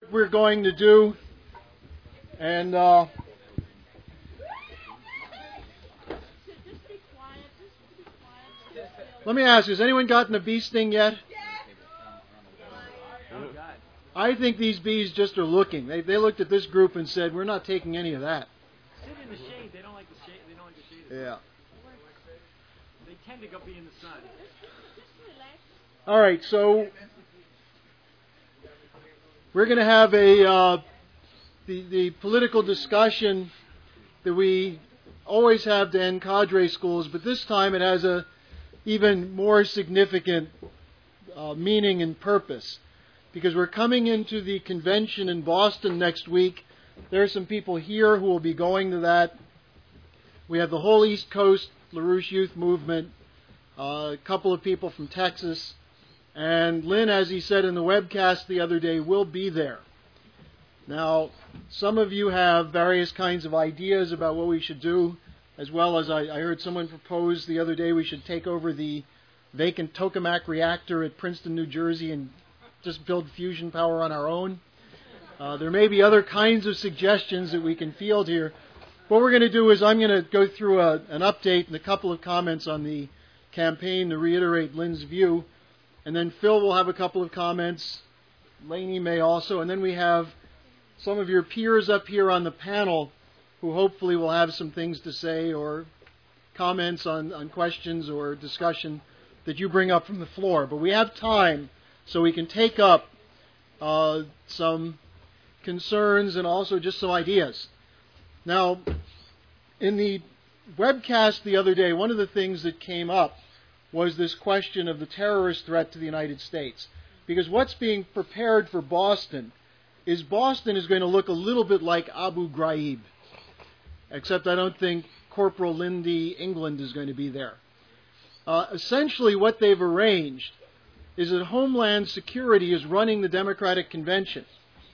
We're going to do, and let me ask, has anyone gotten a bee sting yet? I think these bees just are looking. They looked at this group and said, we're not taking any of that. Sit in the shade. They don't like the shade. They don't like the shade. Yeah. They tend to go be in the sun. All right, so we're going to have the political discussion that we always have to end cadre schools, but this time it has a even more significant meaning and purpose, because we're coming into the convention in Boston next week. There are some people here who will be going to that. We have the whole East Coast LaRouche Youth Movement, a couple of people from Texas, and Lynn, as he said in the webcast the other day, will be there. Now, some of you have various kinds of ideas about what we should do, as well as I heard someone propose the other day we should take over the vacant tokamak reactor at Princeton, New Jersey, and just build fusion power on our own. There may be other kinds of suggestions that we can field here. What we're going to do is I'm going to go through an update and a couple of comments on the campaign to reiterate Lynn's view. And then Phil will have a couple of comments. Lainey may also. And then we have some of your peers up here on the panel who hopefully will have some things to say or comments on questions or discussion that you bring up from the floor. But we have time so we can take up some concerns and also just some ideas. Now, in the webcast the other day, one of the things that came up was this question of the terrorist threat to the United States. Because what's being prepared for Boston is going to look a little bit like Abu Ghraib, except I don't think Corporal Lindy England is going to be there. Essentially what they've arranged is that Homeland Security is running the Democratic Convention.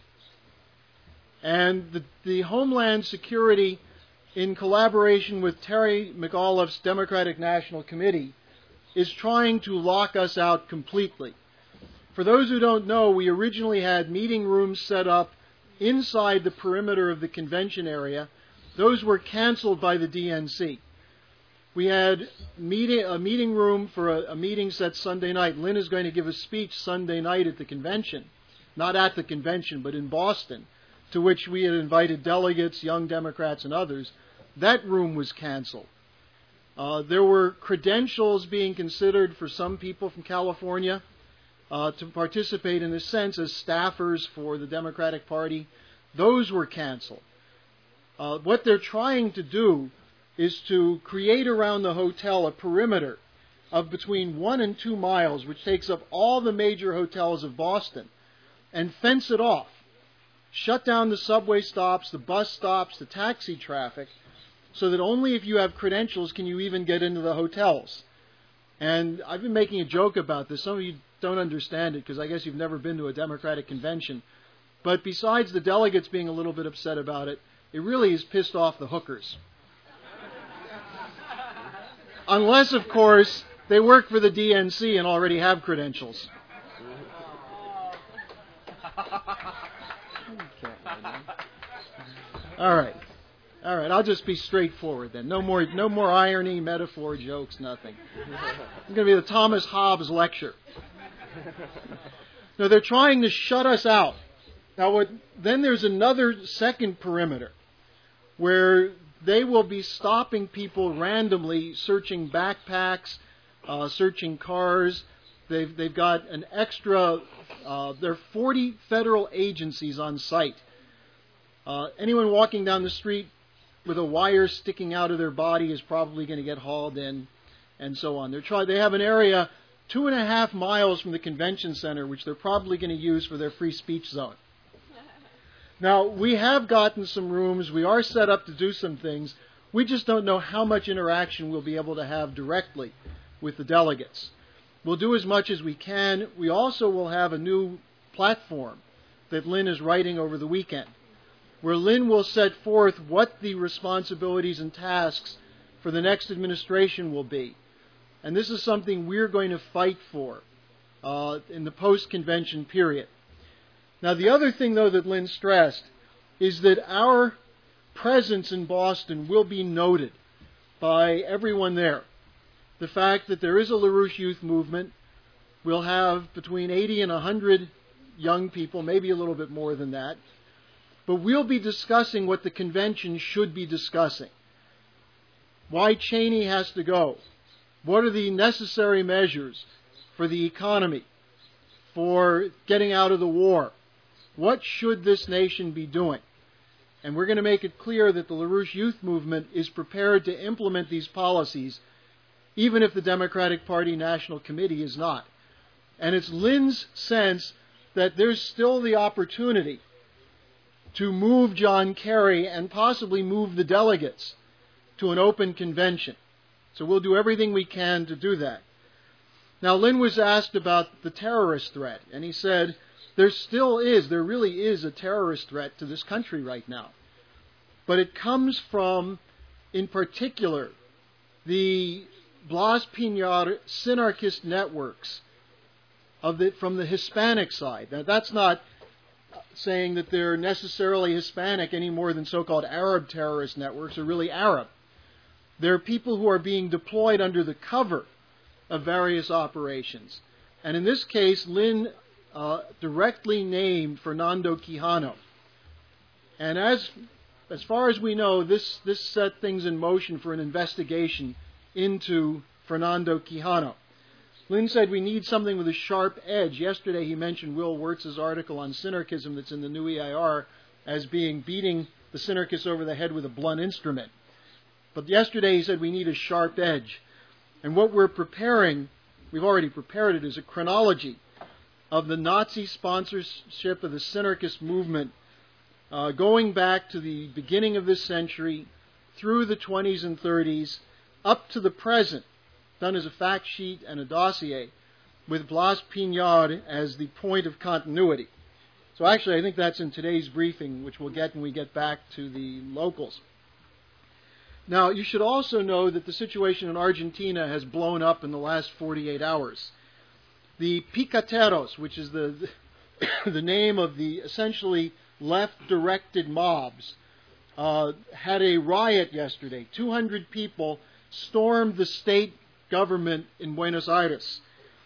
And the Homeland Security, in collaboration with Terry McAuliffe's Democratic National Committee, is trying to lock us out completely. For those who don't know, we originally had meeting rooms set up inside the perimeter of the convention area. Those were canceled by the DNC. We had a meeting room for a meeting set Sunday night. Lynn is going to give a speech Sunday night at the convention, not at the convention, but in Boston, to which we had invited delegates, young Democrats, and others. That room was canceled. There were credentials being considered for some people from California to participate in a sense as staffers for the Democratic Party. Those were canceled. What they're trying to do is to create around the hotel a perimeter of between 1 and 2 miles, which takes up all the major hotels of Boston, and fence it off. Shut down the subway stops, the bus stops, the taxi traffic, so that only if you have credentials can you even get into the hotels. And I've been making a joke about this. Some of you don't understand it because I guess you've never been to a Democratic convention. But besides the delegates being a little bit upset about it, it really has pissed off the hookers. Unless, of course, they work for the DNC and already have credentials. All right, I'll just be straightforward then. No more irony, metaphor, jokes, nothing. It's going to be the Thomas Hobbes lecture. No, they're trying to shut us out. Now, then there's another second perimeter where they will be stopping people randomly, searching backpacks, searching cars. They've got an extra. There are 40 federal agencies on site. Anyone walking down the street with a wire sticking out of their body is probably going to get hauled in, and so on. They have an area 2.5 miles from the convention center, which they're probably going to use for their free speech zone. Now, we have gotten some rooms. We are set up to do some things. We just don't know how much interaction we'll be able to have directly with the delegates. We'll do as much as we can. We also will have a new platform that Lynn is writing over the weekend, where Lynn will set forth what the responsibilities and tasks for the next administration will be. And this is something we're going to fight for in the post-convention period. Now, the other thing, though, that Lynn stressed is that our presence in Boston will be noted by everyone there. The fact that there is a LaRouche Youth Movement, we'll have between 80 and 100 young people, maybe a little bit more than that, but we'll be discussing what the convention should be discussing. Why Cheney has to go. What are the necessary measures for the economy, for getting out of the war? What should this nation be doing? And we're going to make it clear that the LaRouche Youth Movement is prepared to implement these policies, even if the Democratic Party National Committee is not. And it's Lynn's sense that there's still the opportunity to move John Kerry and possibly move the delegates to an open convention. So we'll do everything we can to do that. Now, Lynn was asked about the terrorist threat, and he said, there really is a terrorist threat to this country right now. But it comes from, in particular, the Blas Piñar synarchist networks from the Hispanic side. Now, that's not saying that they're necessarily Hispanic any more than so-called Arab terrorist networks are really Arab. They're people who are being deployed under the cover of various operations. And in this case, Lynn directly named Fernando Quijano. And as far as we know, this set things in motion for an investigation into Fernando Quijano. Lynn said we need something with a sharp edge. Yesterday he mentioned Will Wirtz's article on synarchism that's in the new EIR as being beating the synarchists over the head with a blunt instrument. But yesterday he said we need a sharp edge. And what we're preparing, we've already prepared it, is a chronology of the Nazi sponsorship of the synarchist movement going back to the beginning of this century, through the 20s and 30s, up to the present, done as a fact sheet and a dossier, with Blas Piñar as the point of continuity. So actually, I think that's in today's briefing, which we'll get when we get back to the locals. Now, you should also know that the situation in Argentina has blown up in the last 48 hours. The Picateros, which is the name of the essentially left-directed mobs, had a riot yesterday. 200 people stormed the state government in Buenos Aires.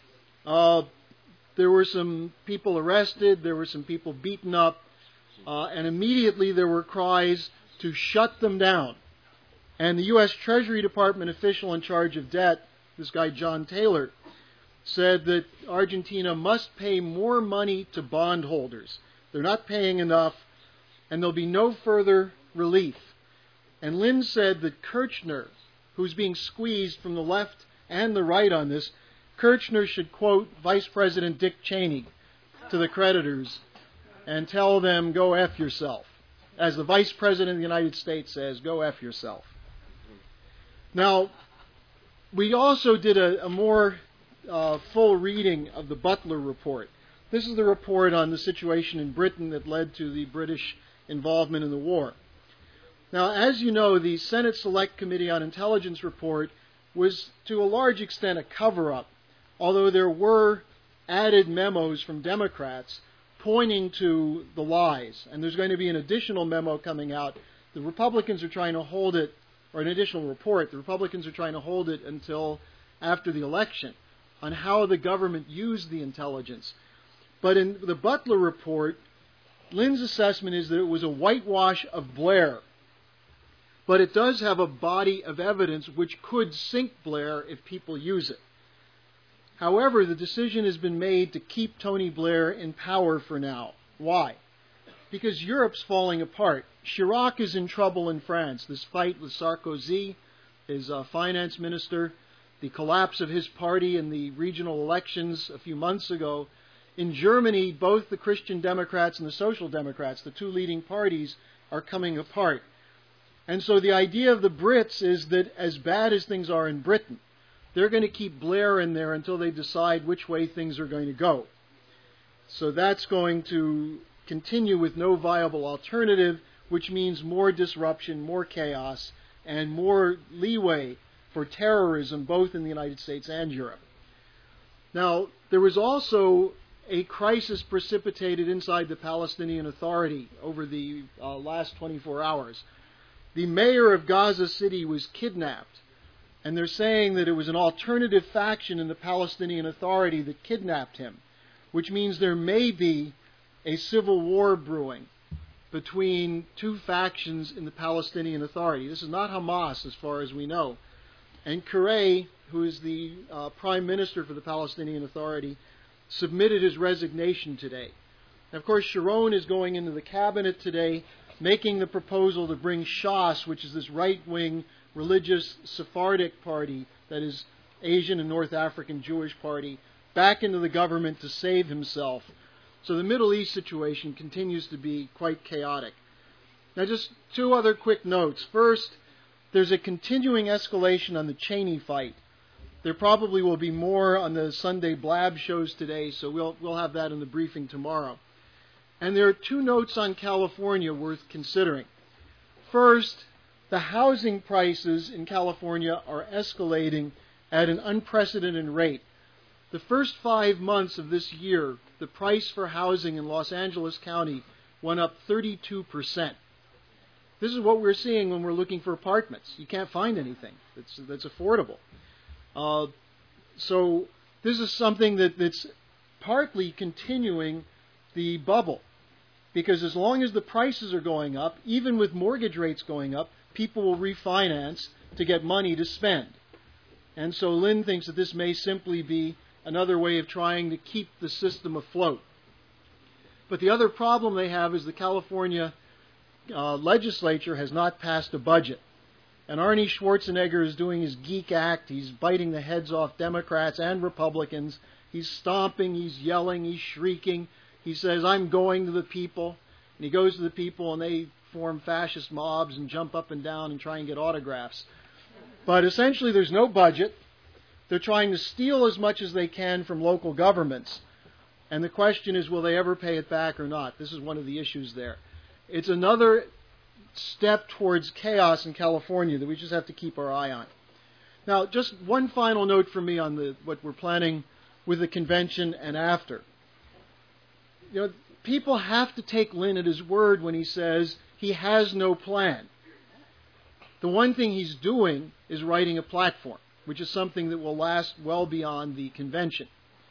There were some people arrested, there were some people beaten up, and immediately there were cries to shut them down. And the U.S. Treasury Department official in charge of debt, this guy John Taylor, said that Argentina must pay more money to bondholders. They're not paying enough, and there'll be no further relief. And Lynn said that Kirchner, who's being squeezed from the left and the right on this, Kirchner should quote Vice President Dick Cheney to the creditors and tell them, go F yourself. As the Vice President of the United States says, go F yourself. Now, we also did a more full reading of the Butler Report. This is the report on the situation in Britain that led to the British involvement in the war. Now, as you know, the Senate Select Committee on Intelligence report was to a large extent a cover-up, although there were added memos from Democrats pointing to the lies. And there's going to be an additional memo coming out. The Republicans are trying to hold it, or an additional report. The Republicans are trying to hold it until after the election on how the government used the intelligence. But in the Butler report, Lynn's assessment is that it was a whitewash of Blair. But it does have a body of evidence which could sink Blair if people use it. However, the decision has been made to keep Tony Blair in power for now. Why? Because Europe's falling apart. Chirac is in trouble in France. This fight with Sarkozy, his finance minister, the collapse of his party in the regional elections a few months ago. In Germany, both the Christian Democrats and the Social Democrats, the two leading parties, are coming apart. And so the idea of the Brits is that as bad as things are in Britain, they're going to keep Blair in there until they decide which way things are going to go. So that's going to continue with no viable alternative, which means more disruption, more chaos, and more leeway for terrorism both in the United States and Europe. Now, there was also a crisis precipitated inside the Palestinian Authority over the last 24 hours. The mayor of Gaza City was kidnapped, and they're saying that it was an alternative faction in the Palestinian Authority that kidnapped him, which means there may be a civil war brewing between two factions in the Palestinian Authority. This is not Hamas, as far as we know. And Kure, who is the prime minister for the Palestinian Authority, submitted his resignation today. And of course, Sharon is going into the cabinet today, making the proposal to bring Shas, which is this right-wing religious Sephardic party that is Asian and North African Jewish party, back into the government to save himself. So the Middle East situation continues to be quite chaotic. Now, just two other quick notes. First, there's a continuing escalation on the Cheney fight. There probably will be more on the Sunday Blab shows today, so we'll have that in the briefing tomorrow. And there are two notes on California worth considering. First, the housing prices in California are escalating at an unprecedented rate. The first 5 months of this year, the price for housing in Los Angeles County went up 32%. This is what we're seeing when we're looking for apartments. You can't find anything that's affordable. So this is something that's partly continuing the bubble. Because as long as the prices are going up, even with mortgage rates going up, people will refinance to get money to spend. And so Lynn thinks that this may simply be another way of trying to keep the system afloat. But the other problem they have is the California legislature has not passed a budget. And Arnie Schwarzenegger is doing his geek act. He's biting the heads off Democrats and Republicans. He's stomping, he's yelling, he's shrieking. He says, "I'm going to the people." And he goes to the people and they form fascist mobs and jump up and down and try and get autographs. But essentially there's no budget. They're trying to steal as much as they can from local governments. And the question is, will they ever pay it back or not? This is one of the issues there. It's another step towards chaos in California that we just have to keep our eye on. Now, just one final note from me on what we're planning with the convention and after. You know, people have to take Lynn at his word when he says he has no plan. The one thing he's doing is writing a platform, which is something that will last well beyond the convention.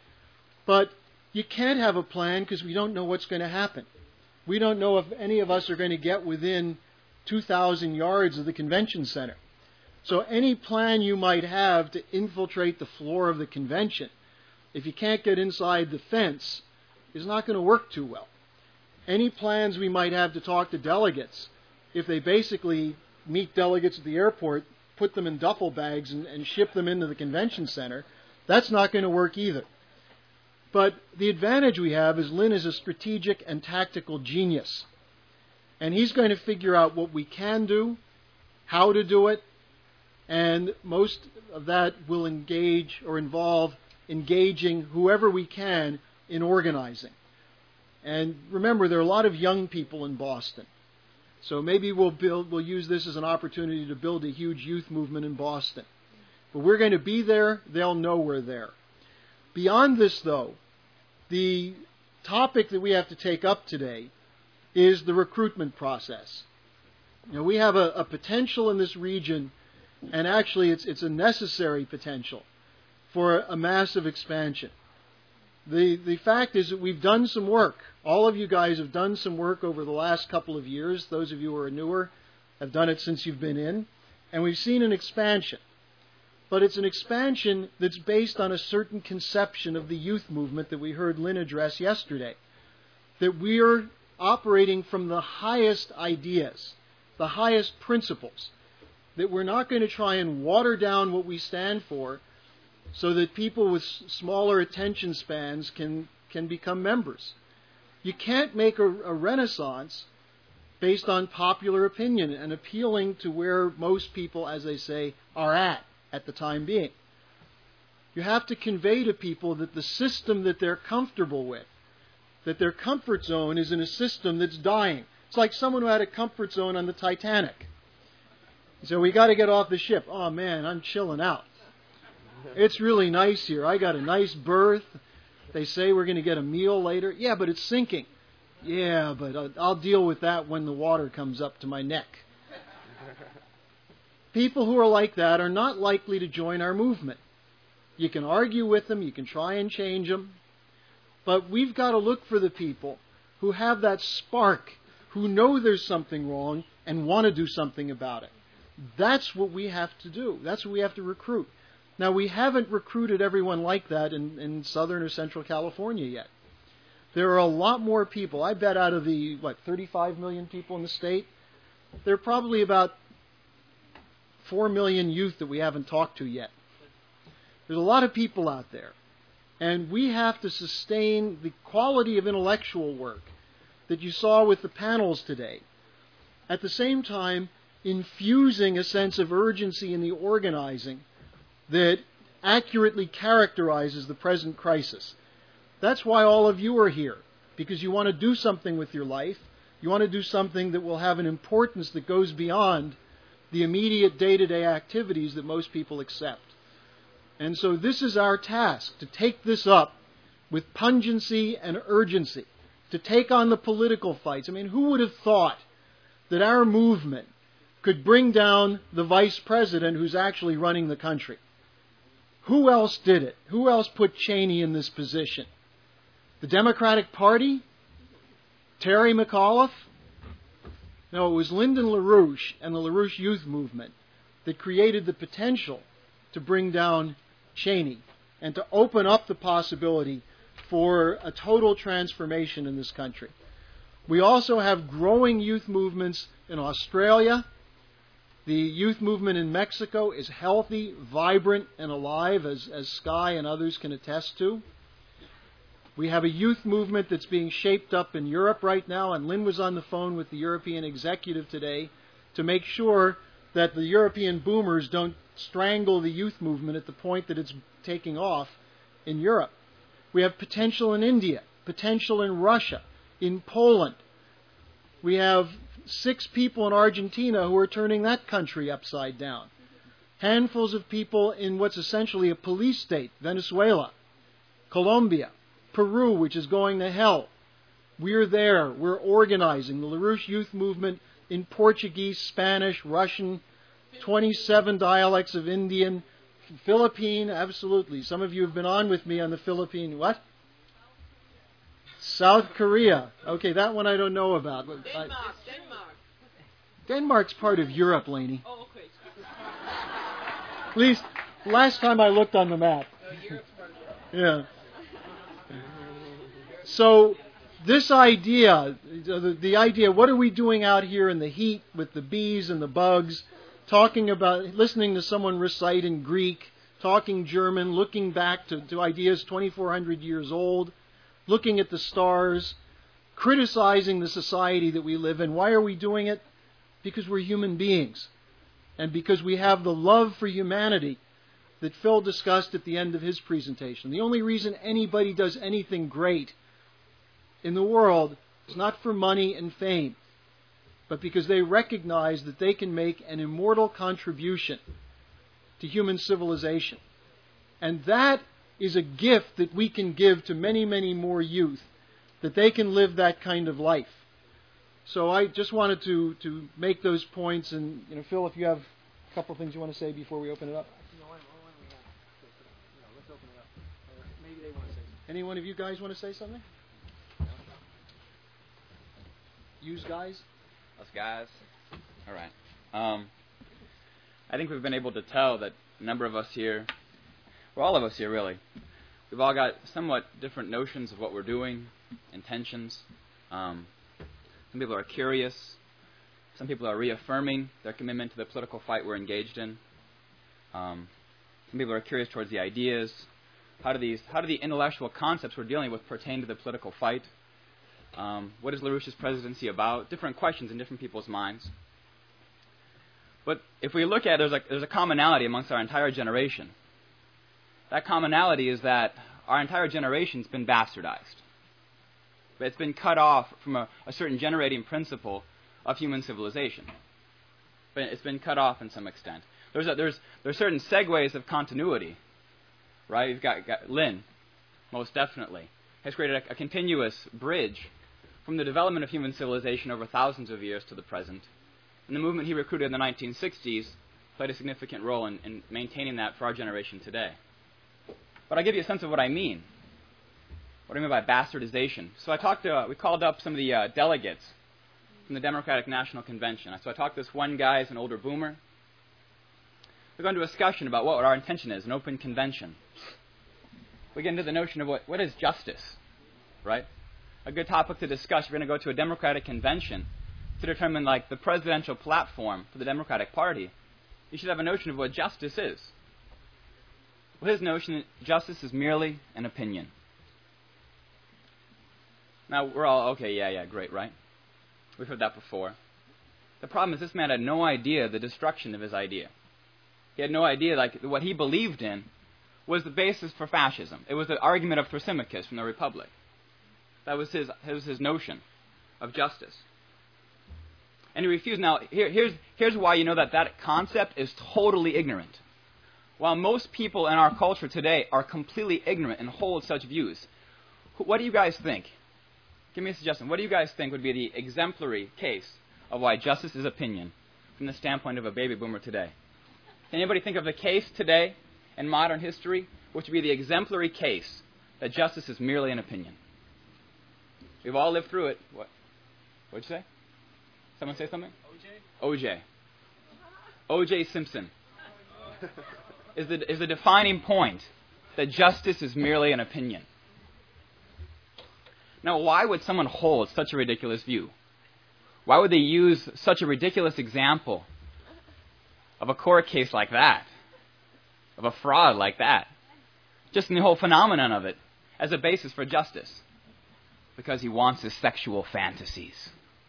But you can't have a plan because we don't know what's going to happen. We don't know if any of us are going to get within 2,000 yards of the convention center. So any plan you might have to infiltrate the floor of the convention, if you can't get inside the fence, is not going to work too well. Any plans we might have to talk to delegates, if they basically meet delegates at the airport, put them in duffel bags and ship them into the convention center, that's not going to work either. But the advantage we have is Lynn is a strategic and tactical genius. And he's going to figure out what we can do, how to do it, and most of that will engage or involve engaging whoever we can in organizing. And remember, there are a lot of young people in Boston. So maybe we'll use this as an opportunity to build a huge youth movement in Boston. But we're going to be there. They'll know we're there. Beyond this, though, the topic that we have to take up today is the recruitment process. You know, we have a potential in this region, and actually it's a necessary potential for a massive expansion. The fact is that we've done some work. All of you guys have done some work over the last couple of years. Those of you who are newer have done it since you've been in. And we've seen an expansion. But it's an expansion that's based on a certain conception of the youth movement that we heard Lynn address yesterday. That we're operating from the highest ideas, the highest principles. That we're not going to try and water down what we stand for so that people with smaller attention spans can become members. You can't make a renaissance based on popular opinion and appealing to where most people, as they say, are at the time being. You have to convey to people that the system that they're comfortable with, that their comfort zone is in a system that's dying. It's like someone who had a comfort zone on the Titanic. So we got to get off the ship. Oh man, I'm chilling out. It's really nice here. I got a nice berth. They say we're going to get a meal later. Yeah, but it's sinking. Yeah, but I'll deal with that when the water comes up to my neck. People who are like that are not likely to join our movement. You can argue with them, you can try and change them, but we've got to look for the people who have that spark, who know there's something wrong and want to do something about it. That's what we have to do. That's what we have to recruit. Now, we haven't recruited everyone like that in Southern or Central California yet. There are a lot more people. I bet out of the, 35 million people in the state, there are probably about 4 million youth that we haven't talked to yet. There's a lot of people out there. And we have to sustain the quality of intellectual work that you saw with the panels today. At the same time, infusing a sense of urgency in the organizing that accurately characterizes the present crisis. That's why all of you are here, because you want to do something with your life. You want to do something that will have an importance that goes beyond the immediate day-to-day activities that most people accept. And so this is our task, to take this up with pungency and urgency, to take on the political fights. I mean, who would have thought that our movement could bring down the vice president who's actually running the country? Who else did it? Who else put Cheney in this position? The Democratic Party? Terry McAuliffe? No, it was Lyndon LaRouche and the LaRouche Youth Movement that created the potential to bring down Cheney and to open up the possibility for a total transformation in this country. We also have growing youth movements in Australia. The youth movement in Mexico is healthy, vibrant, and alive, as Sky and others can attest to. We have a youth movement that's being shaped up in Europe right now, and Lynn was on the phone with the European executive today to make sure that the European boomers don't strangle the youth movement at the point that it's taking off in Europe. We have potential in India, potential in Russia, in Poland. We have 6 people in Argentina who are turning that country upside down. Handfuls of people in what's essentially a police state, Venezuela, Colombia, Peru, which is going to hell. We're there. We're organizing the LaRouche Youth Movement in Portuguese, Spanish, Russian, 27 dialects of Indian, Philippine, absolutely. Some of you have been on with me on the Philippine, what? South Korea. Okay, that one I don't know about. Denmark. Denmark's part of Europe, Laney. Oh, okay. At least last time I looked on the map. Europe's part of Europe. Yeah. So this idea, the idea, what are we doing out here in the heat with the bees and the bugs, talking about, listening to someone recite in Greek, talking German, looking back to ideas 2,400 years old, looking at the stars, criticizing the society that we live in. Why are we doing it? Because we're human beings. And because we have the love for humanity that Phil discussed at the end of his presentation. The only reason anybody does anything great in the world is not for money and fame, but because they recognize that they can make an immortal contribution to human civilization. And that is a gift that we can give to many, many more youth, that they can live that kind of life. So I just wanted to make those points. And, Phil, if you have a couple of things you want to say before we open it up. Let's open it up. Maybe they want to say something. Any one of you guys want to say something? Use guys? Us guys? All right. I think we've been able to tell that a number of us here, well, all of us here really, we've all got somewhat different notions of what we're doing, intentions. Some people are curious. Some people are reaffirming their commitment to the political fight we're engaged in. Some people are curious towards the ideas. How do the intellectual concepts we're dealing with pertain to the political fight? What is LaRouche's presidency about? Different questions in different people's minds. But if we look at it, there's a commonality amongst our entire generation. That commonality is that our entire generation's been bastardized. It's been cut off from a certain generating principle of human civilization. But it's been cut off in some extent. There's certain segues of continuity, right? You've got Lynn. most definitely, has created a continuous bridge from the development of human civilization over thousands of years to the present. And the movement he recruited in the 1960s played a significant role in maintaining that for our generation today. But I'll give you a sense of what I mean. What do I mean by bastardization? So we called up some of the delegates from the Democratic National Convention. So I talked to this one guy, he's an older boomer. We got into a discussion about what our intention is, an open convention. We get into the notion of what is justice, right? A good topic to discuss. We're going to go to a Democratic convention to determine, like, the presidential platform for the Democratic Party. You should have a notion of what justice is. Well, his notion that justice is merely an opinion. Now, we're all, okay, yeah, great, right? We've heard that before. The problem is this man had no idea the destruction of his idea. He had no idea, like, what he believed in was the basis for fascism. It was the argument of Thrasymachus from the Republic. That was his notion of justice. And he refused. Now, here's why you know that concept is totally ignorant. While most people in our culture today are completely ignorant and hold such views, what do you guys think? Give me a suggestion. What do you guys think would be the exemplary case of why justice is opinion from the standpoint of a baby boomer today? Can anybody think of a case today in modern history which would be the exemplary case that justice is merely an opinion? We've all lived through it. What'd you say? Someone say something? O.J. O.J. Simpson is the defining point that justice is merely an opinion. Now, why would someone hold such a ridiculous view? Why would they use such a ridiculous example of a court case like that, of a fraud like that, just in the whole phenomenon of it, as a basis for justice? Because he wants his sexual fantasies.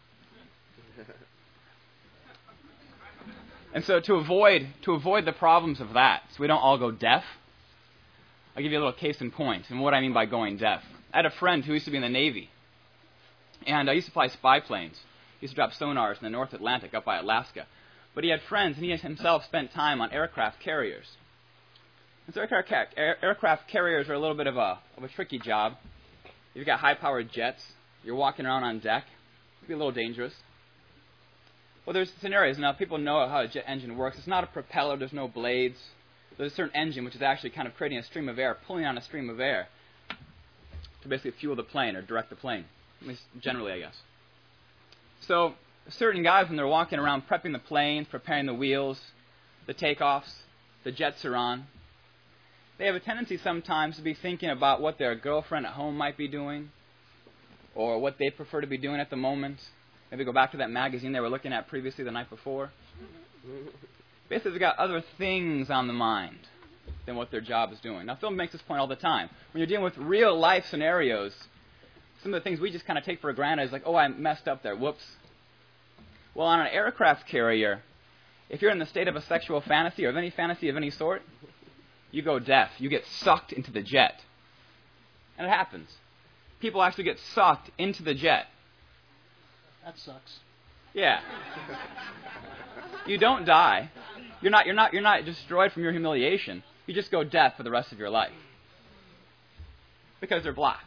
And so to avoid the problems of that, so we don't all go deaf, I'll give you a little case in point, and what I mean by going deaf. I had a friend who used to be in the Navy, and I used to fly spy planes. He used to drop sonars in the North Atlantic up by Alaska. But he had friends, and he himself spent time on aircraft carriers. And so aircraft carriers are a little bit of a tricky job. You've got high-powered jets. You're walking around on deck. It can be a little dangerous. Well, there's scenarios. Now, people know how a jet engine works. It's not a propeller. There's no blades. There's a certain engine which is actually kind of creating a stream of air, pulling on a stream of air to basically fuel the plane or direct the plane, at least generally, I guess. So certain guys, when they're walking around prepping the planes, preparing the wheels, the takeoffs, the jets are on, they have a tendency sometimes to be thinking about what their girlfriend at home might be doing or what they prefer to be doing at the moment. Maybe go back to that magazine they were looking at previously the night before. Basically, they've got other things on the mind than what their job is doing. Now, Phil makes this point all the time. When you're dealing with real-life scenarios, some of the things we just kind of take for granted is like, oh, I messed up there. Whoops. Well, on an aircraft carrier, if you're in the state of a sexual fantasy or of any fantasy of any sort, you go deaf. You get sucked into the jet. And it happens. People actually get sucked into the jet. That sucks. Yeah. You don't die. You're not destroyed from your humiliation. You just go deaf for the rest of your life. Because they're blocked.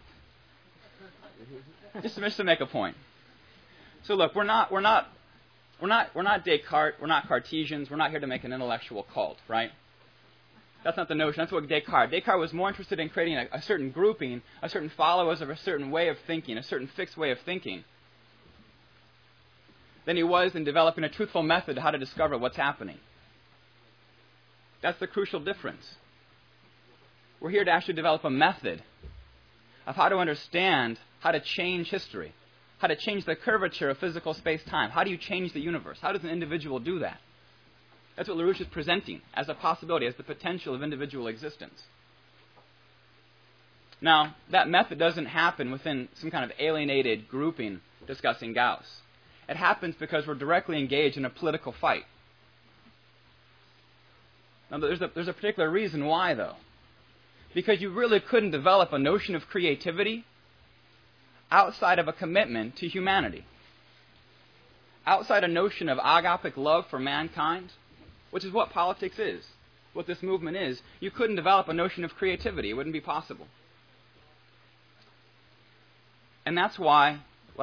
Just to make a point. So look, we're not Descartes, we're not Cartesians, we're not here to make an intellectual cult, right? That's not the notion. That's what Descartes was more interested in creating a certain grouping, a certain followers of a certain way of thinking, a certain fixed way of thinking, than he was in developing a truthful method how to discover what's happening. That's the crucial difference. We're here to actually develop a method of how to understand how to change history, how to change the curvature of physical space-time. How do you change the universe? How does an individual do that? That's what LaRouche is presenting as a possibility, as the potential of individual existence. Now, that method doesn't happen within some kind of alienated grouping discussing Gauss. It happens because we're directly engaged in a political fight. Now, there's a particular reason why, though. Because you really couldn't develop a notion of creativity outside of a commitment to humanity. Outside a notion of agapic love for mankind, which is what politics is, what this movement is, you couldn't develop a notion of creativity. It wouldn't be possible. And that's why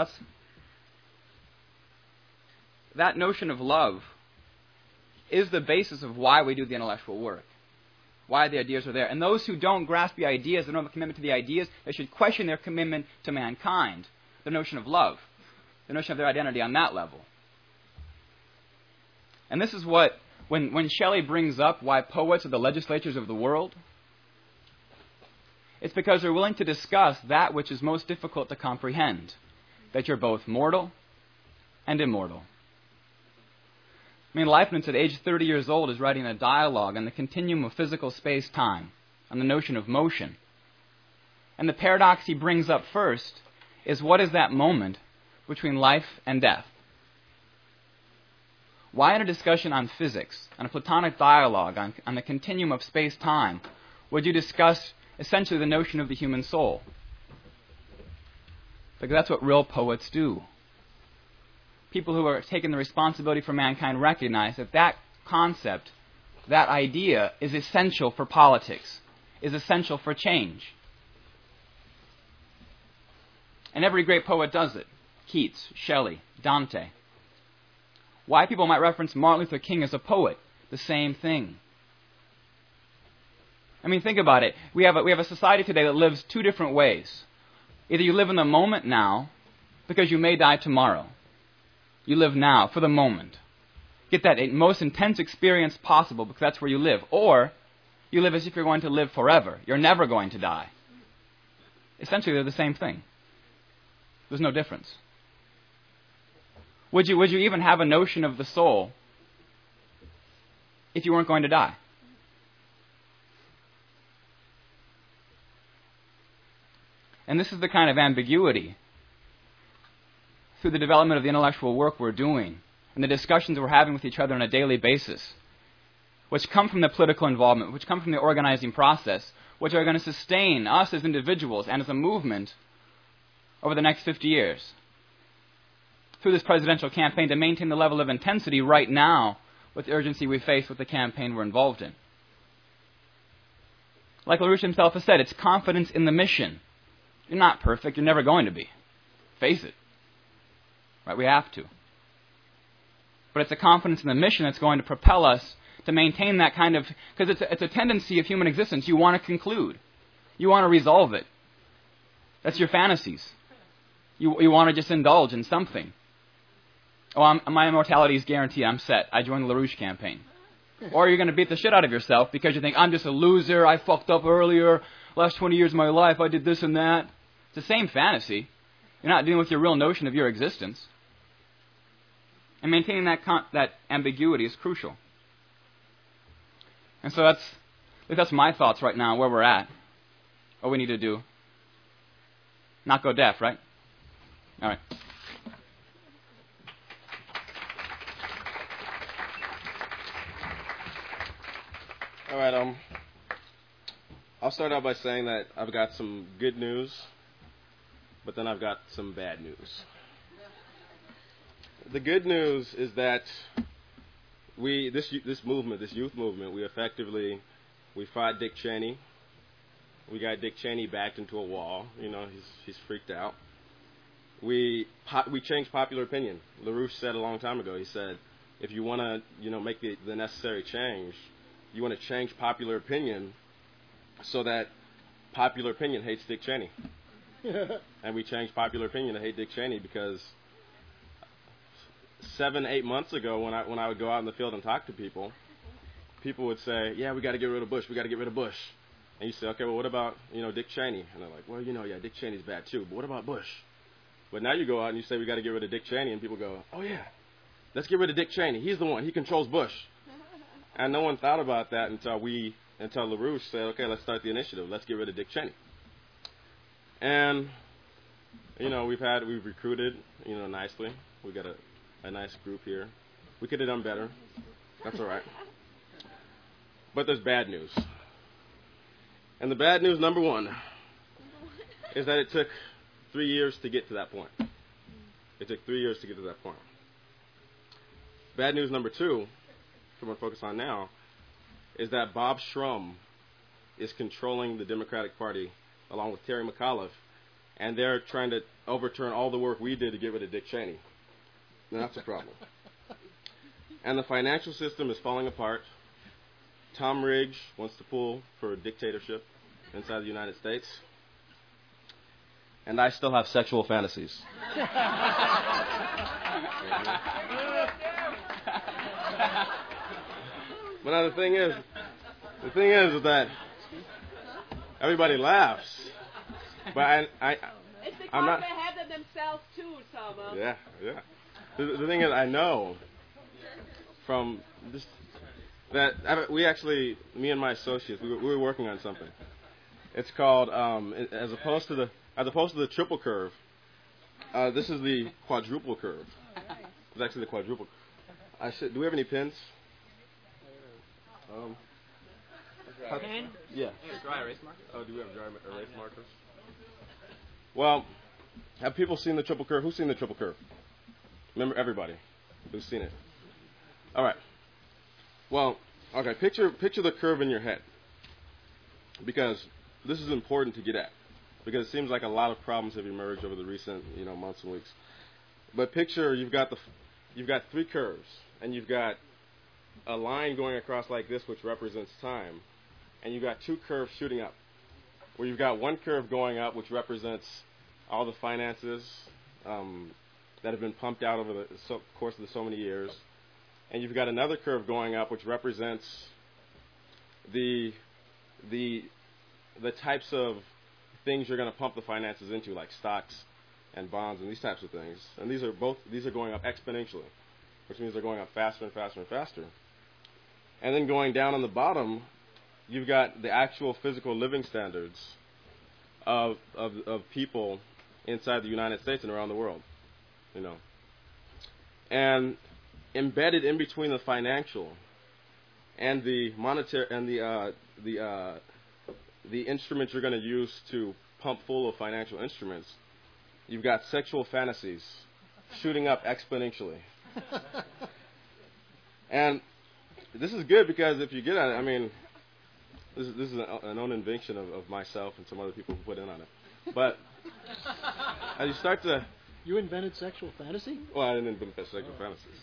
that notion of love is the basis of why we do the intellectual work, why the ideas are there. And those who don't grasp the ideas, they don't have a commitment to the ideas, they should question their commitment to mankind, the notion of love, the notion of their identity on that level. And this is what, when Shelley brings up why poets are the legislatures of the world, it's because they're willing to discuss that which is most difficult to comprehend, that you're both mortal and immortal. I mean, Leibniz, at age 30 years old, is writing a dialogue on the continuum of physical space-time, on the notion of motion. And the paradox he brings up first is, what is that moment between life and death? Why in a discussion on physics, on a Platonic dialogue, on the continuum of space-time, would you discuss essentially the notion of the human soul? Because that's what real poets do. People who are taking the responsibility for mankind recognize that that concept, that idea, is essential for politics, is essential for change. And every great poet does it. Keats, Shelley, Dante. Why people might reference Martin Luther King as a poet, the same thing. I mean, think about it. We have a society today that lives two different ways. Either you live in the moment now, because you may die tomorrow. You live now, for the moment. Get that most intense experience possible, because that's where you live. Or, you live as if you're going to live forever. You're never going to die. Essentially, they're the same thing. There's no difference. Would you even have a notion of the soul if you weren't going to die? And this is the kind of ambiguity through the development of the intellectual work we're doing and the discussions we're having with each other on a daily basis, which come from the political involvement, which come from the organizing process, which are going to sustain us as individuals and as a movement over the next 50 years. Through this presidential campaign, to maintain the level of intensity right now with the urgency we face with the campaign we're involved in. Like LaRouche himself has said, it's confidence in the mission. You're not perfect. You're never going to be. Face it. Right? We have to. But it's a confidence in the mission that's going to propel us to maintain that kind of... Because it's a tendency of human existence. You want to conclude. You want to resolve it. That's your fantasies. You want to just indulge in something. Oh, my immortality is guaranteed. I'm set. I joined the LaRouche campaign. Or you're going to beat the shit out of yourself because you think, I'm just a loser. I fucked up earlier. Last 20 years of my life, I did this and that. It's the same fantasy. You're not dealing with your real notion of your existence. And maintaining that ambiguity is crucial. And so that's my thoughts right now, where we're at. What we need to do. Not go deaf, right? All right. All right, I'll start out by saying that I've got some good news, but then I've got some bad news. The good news is that this youth movement, we fought Dick Cheney. We got Dick Cheney backed into a wall. You know, he's freaked out. We changed popular opinion. LaRouche said a long time ago, he said, if you want to, make the necessary change, you want to change popular opinion so that popular opinion hates Dick Cheney. And we changed popular opinion to hate Dick Cheney because 7-8 months ago when I would go out in the field and talk to people would say, yeah, we got to get rid of Bush. We got to get rid of Bush. And you say, okay, well, what about, Dick Cheney? And they're like, well, yeah, Dick Cheney's bad too. But what about Bush? But now you go out and you say, we got to get rid of Dick Cheney. And people go, oh, yeah, let's get rid of Dick Cheney. He's the one. He controls Bush. And no one thought about that until LaRouche said, okay, let's start the initiative. Let's get rid of Dick Cheney. And, we've recruited, nicely. We got a nice group here. We could have done better. That's all right. But there's bad news. And the bad news, number one, is that it took 3 years to get to that point. It took 3 years to get to that point. Bad news number two, which I'm going to focus on now, is that Bob Shrum is controlling the Democratic Party, along with Terry McAuliffe, and they're trying to overturn all the work we did to get rid of Dick Cheney. And that's a problem. And the financial system is falling apart. Tom Ridge wants to pull for a dictatorship inside the United States. And I still have sexual fantasies. But now the thing is that everybody laughs. But It's because I'm not. they have them themselves too, Sama. Yeah. The thing is, I know from this that we actually, me and my associates, we were working on something. It's called as opposed to the triple curve. This is the quadruple curve. It's actually the quadruple. Do we have any pins? Pen? Yeah. Dry erase marker? Oh, do we have dry erase markers? Well, have people seen the triple curve? Who's seen the triple curve? Remember, everybody who's seen it. All right. Well, okay. Picture the curve in your head, because this is important to get at, because it seems like a lot of problems have emerged over the recent months and weeks. But picture you've got three curves, and you've got a line going across like this, which represents time, and you've got two curves shooting up, where you've got one curve going up, which represents all the finances that have been pumped out over the course of the so many years, and you've got another curve going up, which represents the types of things you're going to pump the finances into, like stocks and bonds and these types of things. And these are going up exponentially, which means they're going up faster and faster and faster. And then going down on the bottom, you've got the actual physical living standards of people inside the United States and around the world, And embedded in between the financial and the monetary and the instruments you're going to use to pump full of financial instruments, you've got sexual fantasies shooting up exponentially. And this is good, because if you get at it, I mean, this is an own invention of myself and some other people who put in on it. But as you start to... You invented sexual fantasy? Well, I didn't invent sexual fantasies.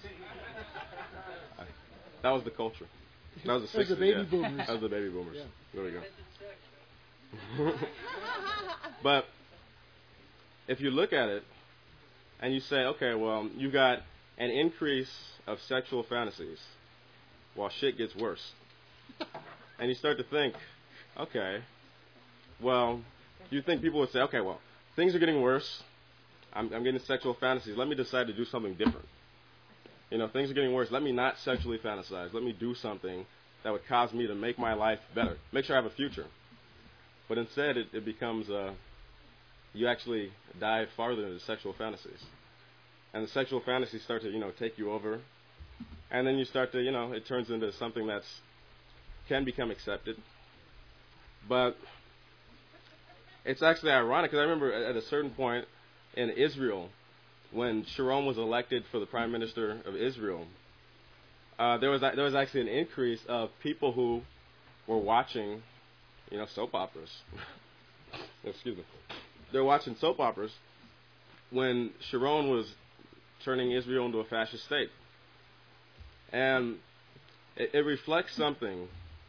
That was the culture. That was the 60s. That was the baby boomers. That was the baby boomers. Yeah. There we go. But if you look at it and you say, okay, well, you got an increase of sexual fantasies while shit gets worse. And you start to think, okay, well, you think people would say, okay, well, things are getting worse. I'm getting sexual fantasies. Let me decide to do something different. Things are getting worse. Let me not sexually fantasize. Let me do something that would cause me to make my life better, make sure I have a future. But instead, it becomes you actually dive farther into sexual fantasies, and the sexual fantasies start to take you over, and then you start to it turns into something that's can become accepted. But it's actually ironic, because I remember at a certain point in Israel, when Sharon was elected for the prime minister of Israel, there was actually an increase of people who were watching, soap operas. Excuse me. They're watching soap operas when Sharon was turning Israel into a fascist state, and it reflects something.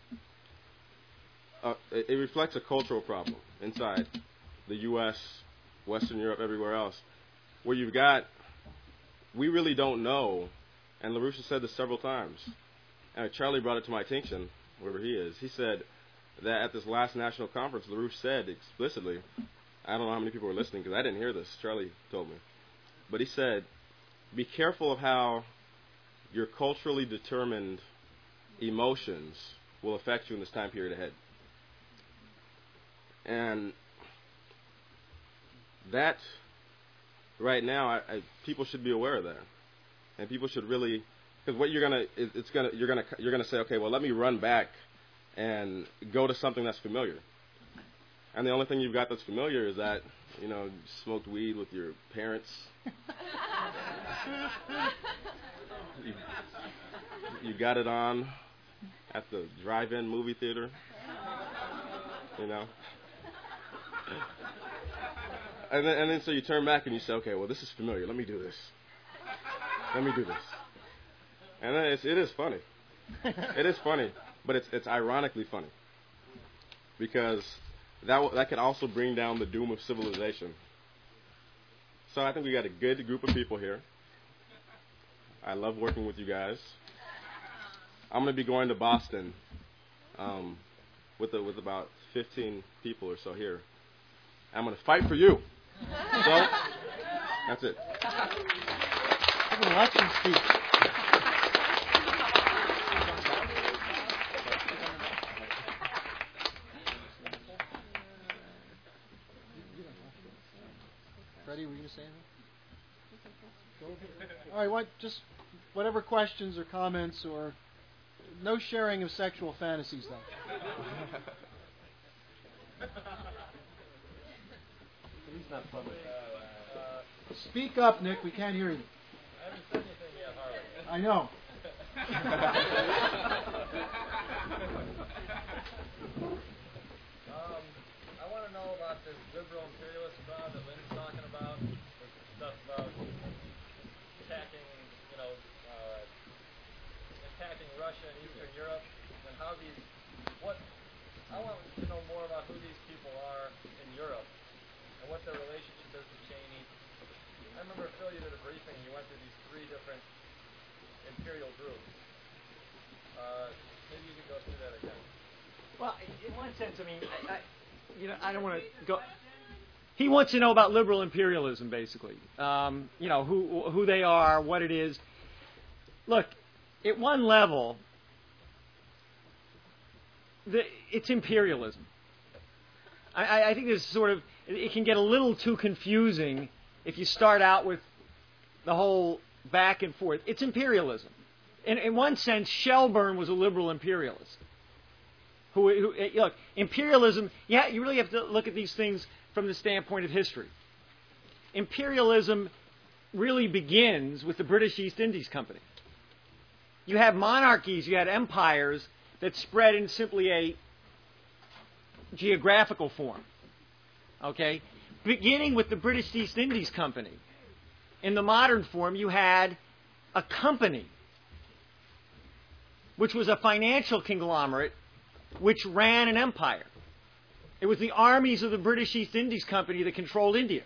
It reflects a cultural problem inside the U.S., Western Europe, everywhere else, where we really don't know, and LaRouche has said this several times, and Charlie brought it to my attention, wherever he is. He said that at this last national conference, LaRouche said explicitly, I don't know how many people were listening because I didn't hear this, Charlie told me, but he said, be careful of how your culturally determined emotions will affect you in this time period ahead. And that, right now, people should be aware of that, and people should really, because what you're gonna say, okay, well, let me run back and go to something that's familiar, and the only thing you've got that's familiar is that you smoked weed with your parents, you got it on at the drive-in movie theater, and then so you turn back and you say, okay, well, this is familiar. Let me do this. Let me do this. And then it is funny. It is funny, but it's ironically funny because that could also bring down the doom of civilization. So I think we got a good group of people here. I love working with you guys. I'm going to be going to Boston with about 15 people or so here. I'm going to fight for you. So that's it. Give an election speech. Freddie, were you going to say anything? All right, just whatever questions or comments or no sharing of sexual fantasies, though. He's not public. Speak up, Nick. We can't hear you. I haven't said anything yet, Harley. I know. I want to know about this liberal imperialist crowd that Lynn's talking about. This stuff about attacking, attacking Russia and Eastern Europe, and how I want to know more about who these people are in Europe and what their relationship is to Cheney. I remember, Phil, you did a briefing and you went through these 3 different imperial groups. Maybe you could go through that again. Well, in one sense, I mean, I don't want to go. He wants to know about liberal imperialism, basically. Who they are, what it is. Look, at one level, it's imperialism. I think this it can get a little too confusing if you start out with the whole back and forth. It's imperialism. In one sense, Shelburne was a liberal imperialist. Look, imperialism, you really have to look at these things from the standpoint of history. Imperialism really begins with the British East Indies Company. You have monarchies, you had empires that spread in simply a geographical form. Okay? Beginning with the British East Indies Company. In the modern form, you had a company, which was a financial conglomerate, which ran an empire. It was the armies of the British East Indies Company that controlled India.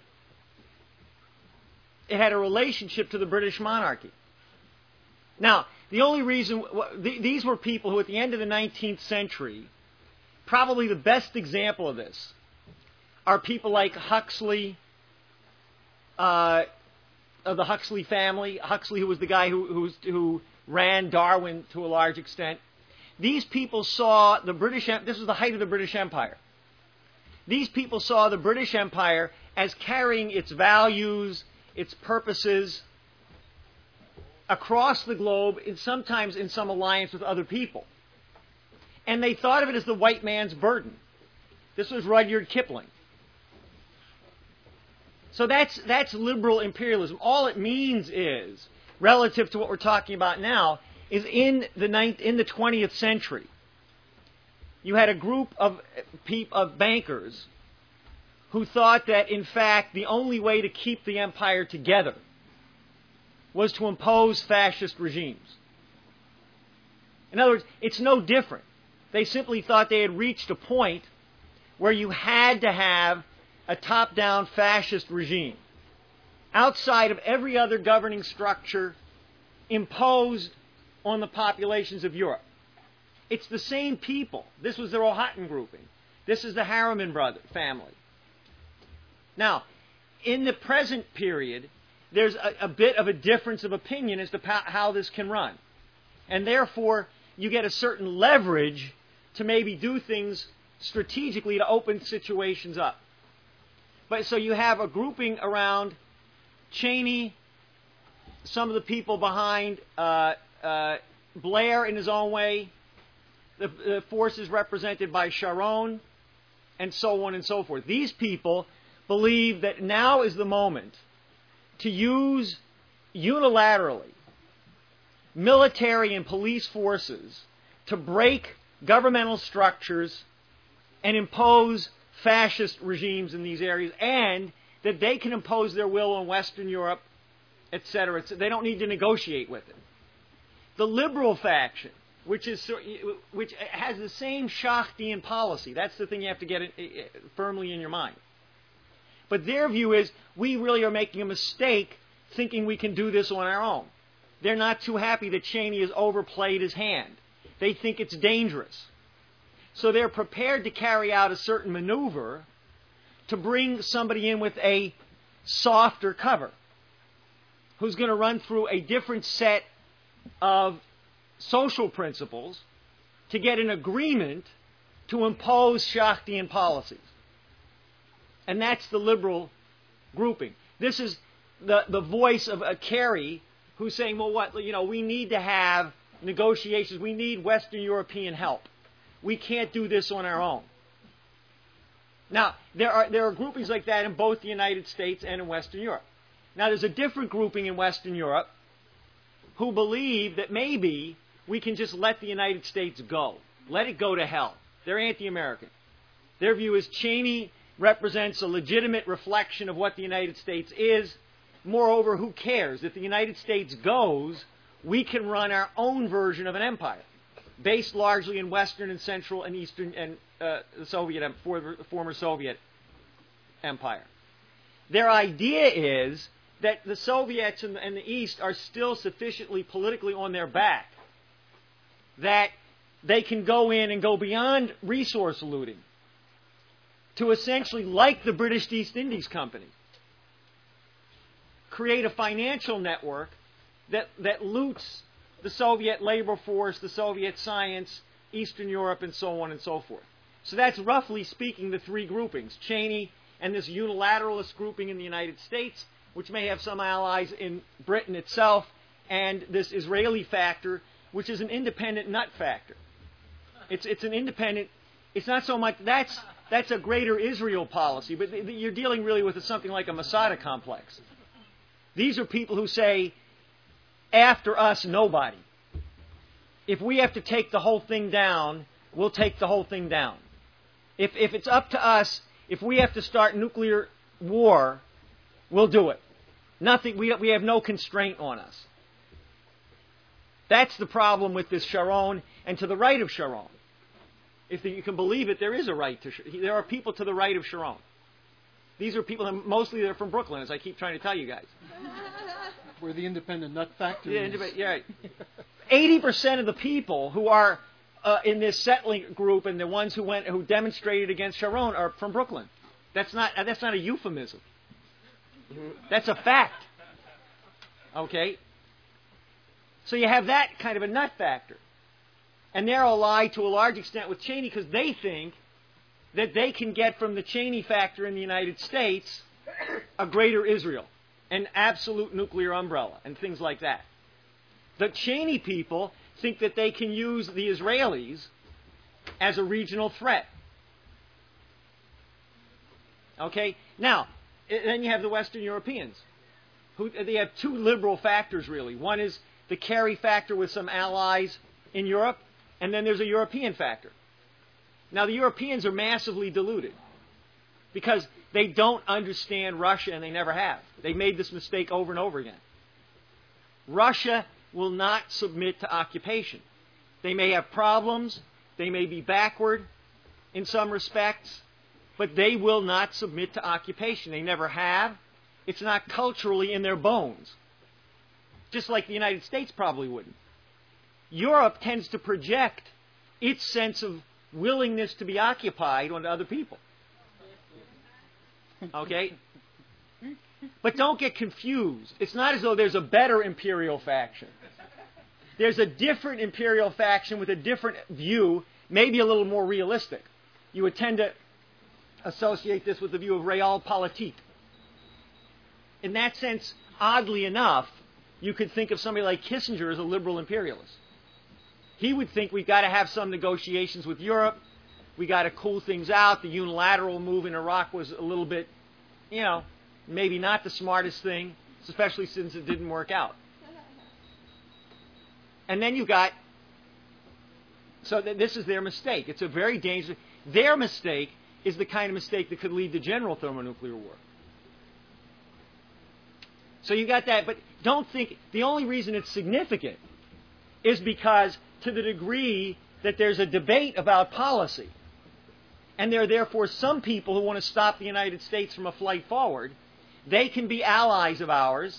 It had a relationship to the British monarchy. Now, the only reason, these were people who at the end of the 19th century, probably the best example of this, are people like Huxley, of the Huxley family. Huxley, who was the guy who ran Darwin to a large extent. These people saw the British, this was the height of the British Empire. These people saw the British Empire as carrying its values, its purposes across the globe, and sometimes in some alliance with other people. And they thought of it as the white man's burden. This was Rudyard Kipling. So that's liberal imperialism. All it means is, relative to what we're talking about now, is in the 20th century, you had a group of bankers who thought that, in fact, the only way to keep the empire together was to impose fascist regimes. In other words, it's no different. They simply thought they had reached a point where you had to have a top-down fascist regime outside of every other governing structure imposed on the populations of Europe. It's the same people. This was the Rohatyn grouping. This is the Harriman family. Now, in the present period, there's a bit of a difference of opinion as to how this can run. And therefore, you get a certain leverage to maybe do things strategically to open situations up. But so you have a grouping around Cheney, some of the people behind Blair in his own way, the forces represented by Sharon, and so on and so forth. These people believe that now is the moment to use unilaterally military and police forces to break governmental structures and impose fascist regimes in these areas, and that they can impose their will on Western Europe, etc. They don't need to negotiate with it. The liberal faction, which has the same Schachtian policy, that's the thing you have to get firmly in your mind. But their view is, we really are making a mistake thinking we can do this on our own. They're not too happy that Cheney has overplayed his hand. They think it's dangerous. So they're prepared to carry out a certain maneuver to bring somebody in with a softer cover, who's going to run through a different set of social principles to get an agreement to impose Schachtian policies. And that's the liberal grouping. This is the voice of Kerry, who's saying, well, we need to have negotiations. We need Western European help. We can't do this on our own. Now, there are groupings like that in both the United States and in Western Europe. Now, there's a different grouping in Western Europe who believe that maybe we can just let the United States go. Let it go to hell. They're anti-American. Their view is Cheney represents a legitimate reflection of what the United States is. Moreover, who cares? If the United States goes, we can run our own version of an empire, based largely in Western and Central and Eastern and the former Soviet empire. Their idea is that the Soviets and the East are still sufficiently politically on their back that they can go in and go beyond resource looting to essentially, like the British East Indies Company, create a financial network that loots the Soviet labor force, the Soviet science, Eastern Europe, and so on and so forth. So that's roughly speaking the three groupings. Cheney and this unilateralist grouping in the United States, which may have some allies in Britain itself, and this Israeli factor, which is an independent nut factor. It's an independent, it's not so much, that's a greater Israel policy, but you're dealing really with something like a Masada complex. These are people who say, after us, nobody. If we have to take the whole thing down, we'll take the whole thing down. If it's up to us, if we have to start nuclear war, we'll do it. Nothing. We have no constraint on us. That's the problem with this Sharon, and to the right of Sharon. If you can believe it, there is a right to. There are people to the right of Sharon. These are people, and mostly they're from Brooklyn, as I keep trying to tell you guys. Where the independent nut factory is. Yeah, 80% of the people who are in this settling group and the ones who demonstrated against Sharon are from Brooklyn. That's not a euphemism. That's a fact. Okay? So you have that kind of a nut factor. And they're allied to a large extent with Cheney because they think that they can get from the Cheney factor in the United States a greater Israel, an absolute nuclear umbrella, and things like that. The Cheney people think that they can use the Israelis as a regional threat. Okay? Now, then you have the Western Europeans. They have two liberal factors, really. One is the Kerry factor with some allies in Europe, and then there's a European factor. Now, the Europeans are massively deluded because they don't understand Russia, and they never have. They've made this mistake over and over again. Russia will not submit to occupation. They may have problems, they may be backward in some respects, but they will not submit to occupation. They never have. It's not culturally in their bones. Just like the United States probably wouldn't. Europe tends to project its sense of willingness to be occupied onto other people. Okay? But don't get confused. It's not as though there's a better imperial faction. There's a different imperial faction with a different view, maybe a little more realistic. You would tend to associate this with the view of realpolitik. In that sense, oddly enough, you could think of somebody like Kissinger as a liberal imperialist. He would think we've got to have some negotiations with Europe. We got to cool things out. The unilateral move in Iraq was a little bit, maybe not the smartest thing, especially since it didn't work out. And then you got, this is their mistake. It's a very dangerous, their mistake is the kind of mistake that could lead to general thermonuclear war. So you got that, but don't think the only reason it's significant is because to the degree that there's a debate about policy, and there are therefore some people who want to stop the United States from a flight forward, they can be allies of ours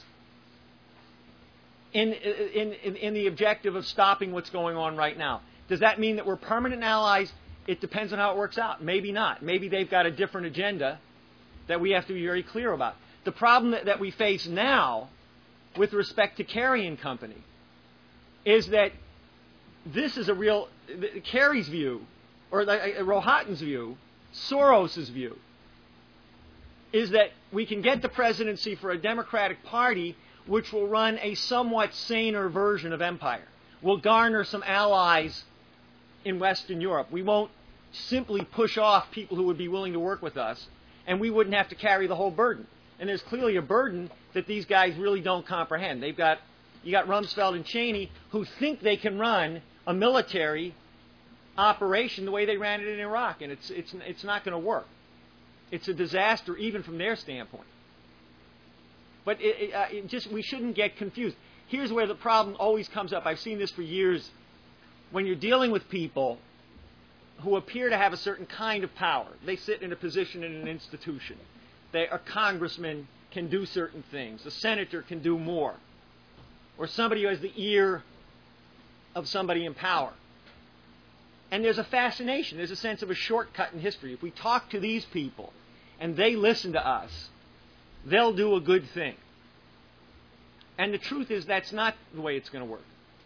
in the objective of stopping what's going on right now. Does that mean that we're permanent allies? It depends on how it works out. Maybe not. Maybe they've got a different agenda that we have to be very clear about. The problem that we face now with respect to Kerry and Company is that this is a real, Kerry's view, or Rohatyn's view, Soros's view, is that we can get the presidency for a Democratic Party which will run a somewhat saner version of empire. We'll garner some allies in Western Europe. We won't simply push off people who would be willing to work with us, and we wouldn't have to carry the whole burden. And there's clearly a burden that these guys really don't comprehend. You got Rumsfeld and Cheney who think they can run a military operation the way they ran it in Iraq, and it's not going to work. It's a disaster even from their standpoint. But we shouldn't get confused. Here's where the problem always comes up. I've seen this for years. When you're dealing with people who appear to have a certain kind of power, they sit in a position in an institution. A congressman can do certain things. A senator can do more. Or somebody who has the ear of somebody in power. And there's a fascination. There's a sense of a shortcut in history. If we talk to these people and they listen to us, they'll do a good thing. And the truth is that's not the way it's going to work.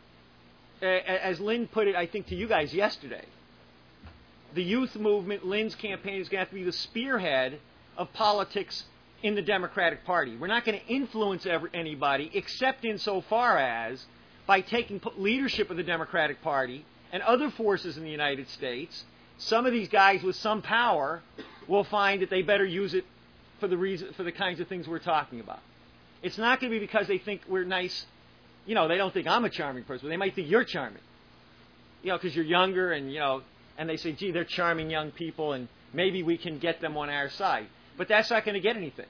As Lynn put it, I think, to you guys yesterday, the youth movement, Lynn's campaign, is going to have to be the spearhead of politics in the Democratic Party. We're not going to influence anybody except insofar as by taking leadership of the Democratic Party and other forces in the United States, some of these guys with some power will find that they better use it for the kinds of things we're talking about. It's not going to be because they think we're nice. They don't think I'm a charming person. They might think you're charming. Because you're younger and, and they say, gee, they're charming young people and maybe we can get them on our side. But that's not going to get anything.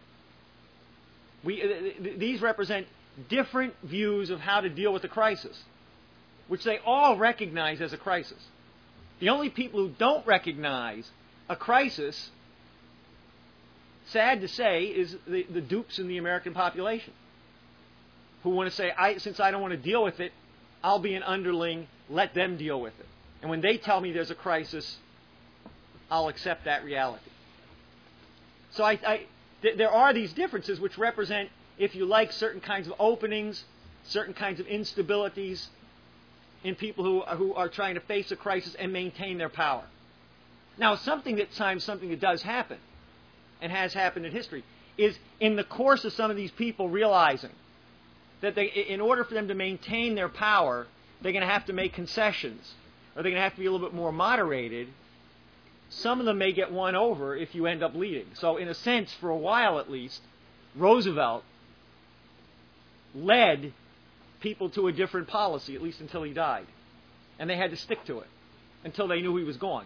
These represent different views of how to deal with the crisis, which they all recognize as a crisis. The only people who don't recognize a crisis, sad to say, is the dupes in the American population, who want to say, since I don't want to deal with it, I'll be an underling, let them deal with it. And when they tell me there's a crisis, I'll accept that reality. So there are these differences which represent, if you like, certain kinds of openings, certain kinds of instabilities in people who are trying to face a crisis and maintain their power. Now, something that does happen, and has happened in history, is in the course of some of these people realizing that in order for them to maintain their power, they're going to have to make concessions, or they're going to have to be a little bit more moderated. Some of them may get won over if you end up leading. So in a sense, for a while at least, Roosevelt led people to a different policy, at least until he died. And they had to stick to it until they knew he was gone.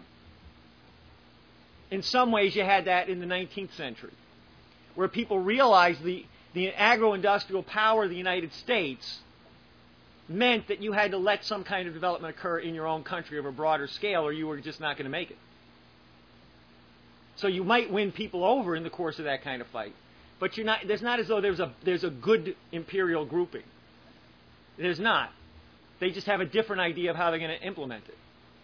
In some ways, you had that in the 19th century, where people realized the agro-industrial power of the United States meant that you had to let some kind of development occur in your own country of a broader scale, or you were just not going to make it. So you might win people over in the course of that kind of fight, but there's not as though there's a good imperial grouping. There's not. They just have a different idea of how they're going to implement it.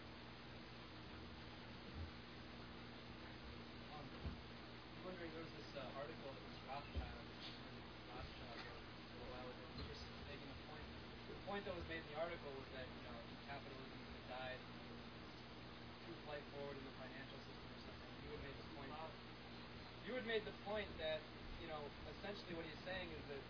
I'm wondering, there was this article that was Rothschild wrote a little while ago, just making a point. The point that was made in the article was that capitalism had died through flight forward in the financial system or something. You had made this point. You had made the point that essentially what he's saying is that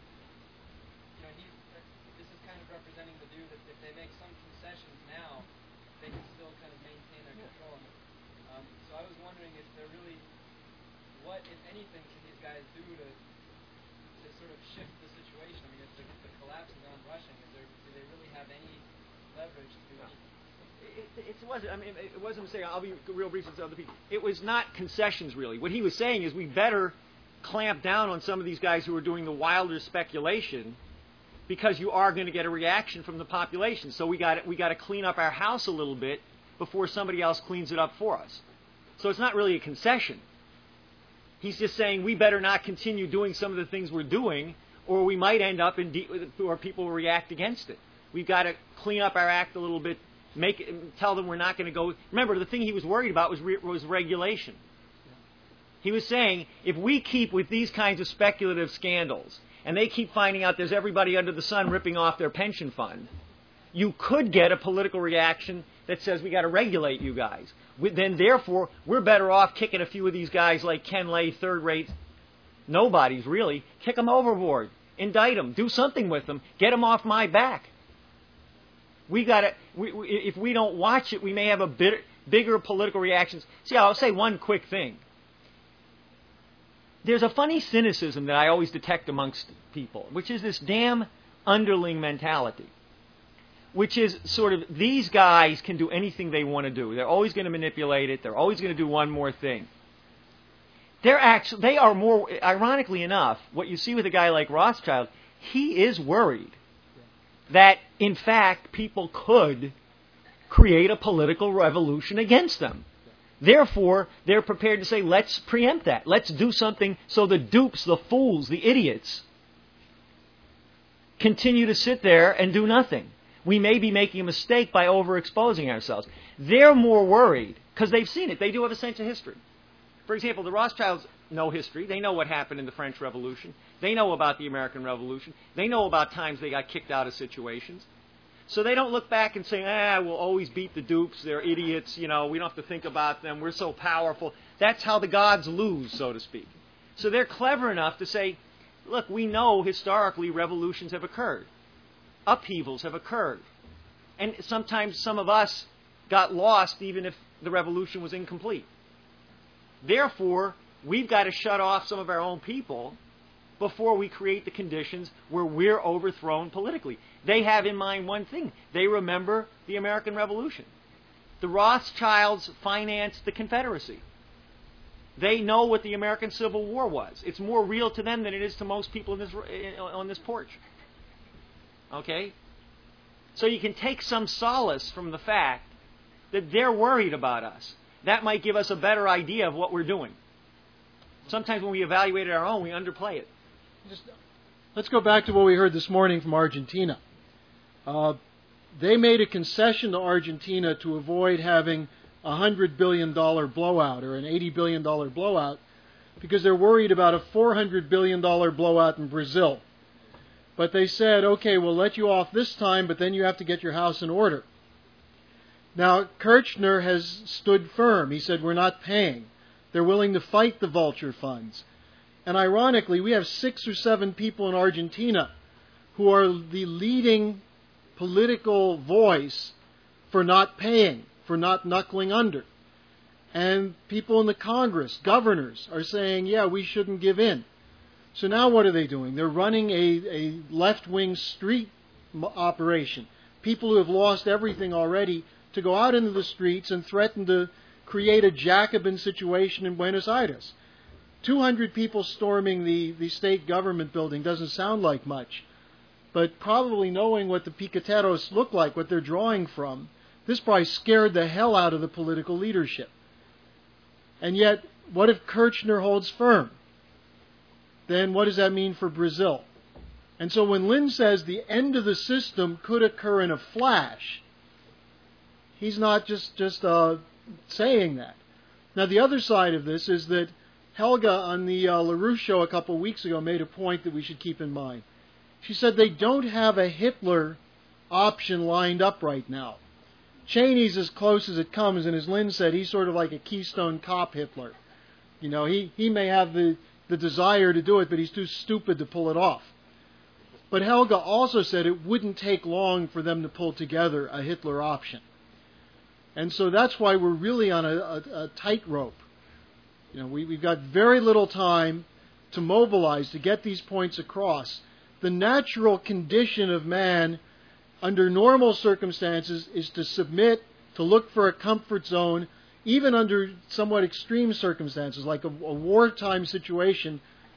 this is kind of representing the view that if they make some concessions now, they can still kind of maintain their control. So I was wondering if they're really, what, if anything, can these guys do to sort of shift the situation? I mean, if the collapse is on rushing, do they really have any leverage to do anything? It wasn't saying, I'll be real brief with other people. It was not concessions, really. What he was saying is we better clamp down on some of these guys who are doing the wilder speculation, because you are going to get a reaction from the population. So we got to clean up our house a little bit before somebody else cleans it up for us. So it's not really a concession. He's just saying we better not continue doing some of the things we're doing, or we might end up or people will react against it. We've got to clean up our act a little bit, tell them we're not going to go. Remember, the thing he was worried about was regulation. He was saying, if we keep with these kinds of speculative scandals, and they keep finding out there's everybody under the sun ripping off their pension fund, you could get a political reaction that says we got to regulate you guys. Then, therefore, we're better off kicking a few of these guys like Ken Lay, third-rate nobodies, really. Kick them overboard. Indict them. Do something with them. Get them off my back. If we don't watch it, we may have a bigger political reactions. See, I'll say one quick thing. There's a funny cynicism that I always detect amongst people, which is this damn underling mentality, which is sort of these guys can do anything they want to do. They're always going to manipulate it. They're always going to do one more thing. They are more, ironically enough, what you see with a guy like Rothschild, he is worried that, in fact, people could create a political revolution against them. Therefore, they're prepared to say, let's preempt that. Let's do something so the dupes, the fools, the idiots continue to sit there and do nothing. We may be making a mistake by overexposing ourselves. They're more worried because they've seen it. They do have a sense of history. For example, the Rothschilds know history. They know what happened in the French Revolution. They know about the American Revolution. They know about times they got kicked out of situations. So they don't look back and say, we'll always beat the dupes. They're idiots. We don't have to think about them. We're so powerful. That's how the gods lose, so to speak. So they're clever enough to say, look, we know historically revolutions have occurred. Upheavals have occurred. And sometimes some of us got lost even if the revolution was incomplete. Therefore, we've got to shut off some of our own people before we create the conditions where we're overthrown politically. They have in mind one thing. They remember the American Revolution. The Rothschilds financed the Confederacy. They know what the American Civil War was. It's more real to them than it is to most people on this porch. Okay? So you can take some solace from the fact that they're worried about us. That might give us a better idea of what we're doing. Sometimes when we evaluate our own, we underplay it. Let's go back to what we heard this morning from Argentina. They made a concession to Argentina to avoid having a $100 billion blowout or an $80 billion blowout because they're worried about a $400 billion blowout in Brazil. But they said, okay, we'll let you off this time, but then you have to get your house in order. Now, Kirchner has stood firm. He said, we're not paying. They're willing to fight the vulture funds. And ironically, we have 6 or 7 people in Argentina who are the leading political voice for not paying, for not knuckling under. And people in the Congress, governors, are saying, yeah, we shouldn't give in. So now what are they doing? They're running a left-wing street operation. People who have lost everything already to go out into the streets and threaten to create a Jacobin situation in Buenos Aires. 200 people storming the state government building doesn't sound like much. But probably knowing what the piqueteros look like, what they're drawing from, this probably scared the hell out of the political leadership. And yet, what if Kirchner holds firm? Then what does that mean for Brazil? And so when Lynn says the end of the system could occur in a flash, he's not just saying that. Now, the other side of this is that Helga on the LaRouche show a couple of weeks ago made a point that we should keep in mind. She said they don't have a Hitler option lined up right now. Cheney's as close as it comes, and as Lynn said, he's sort of like a Keystone Cop Hitler. He may have the desire to do it, but he's too stupid to pull it off. But Helga also said it wouldn't take long for them to pull together a Hitler option. And so that's why we're really on a tightrope. We've got very little time to mobilize to get these points across. The natural condition of man under normal circumstances is to submit, to look for a comfort zone, even under somewhat extreme circumstances, like a wartime situation.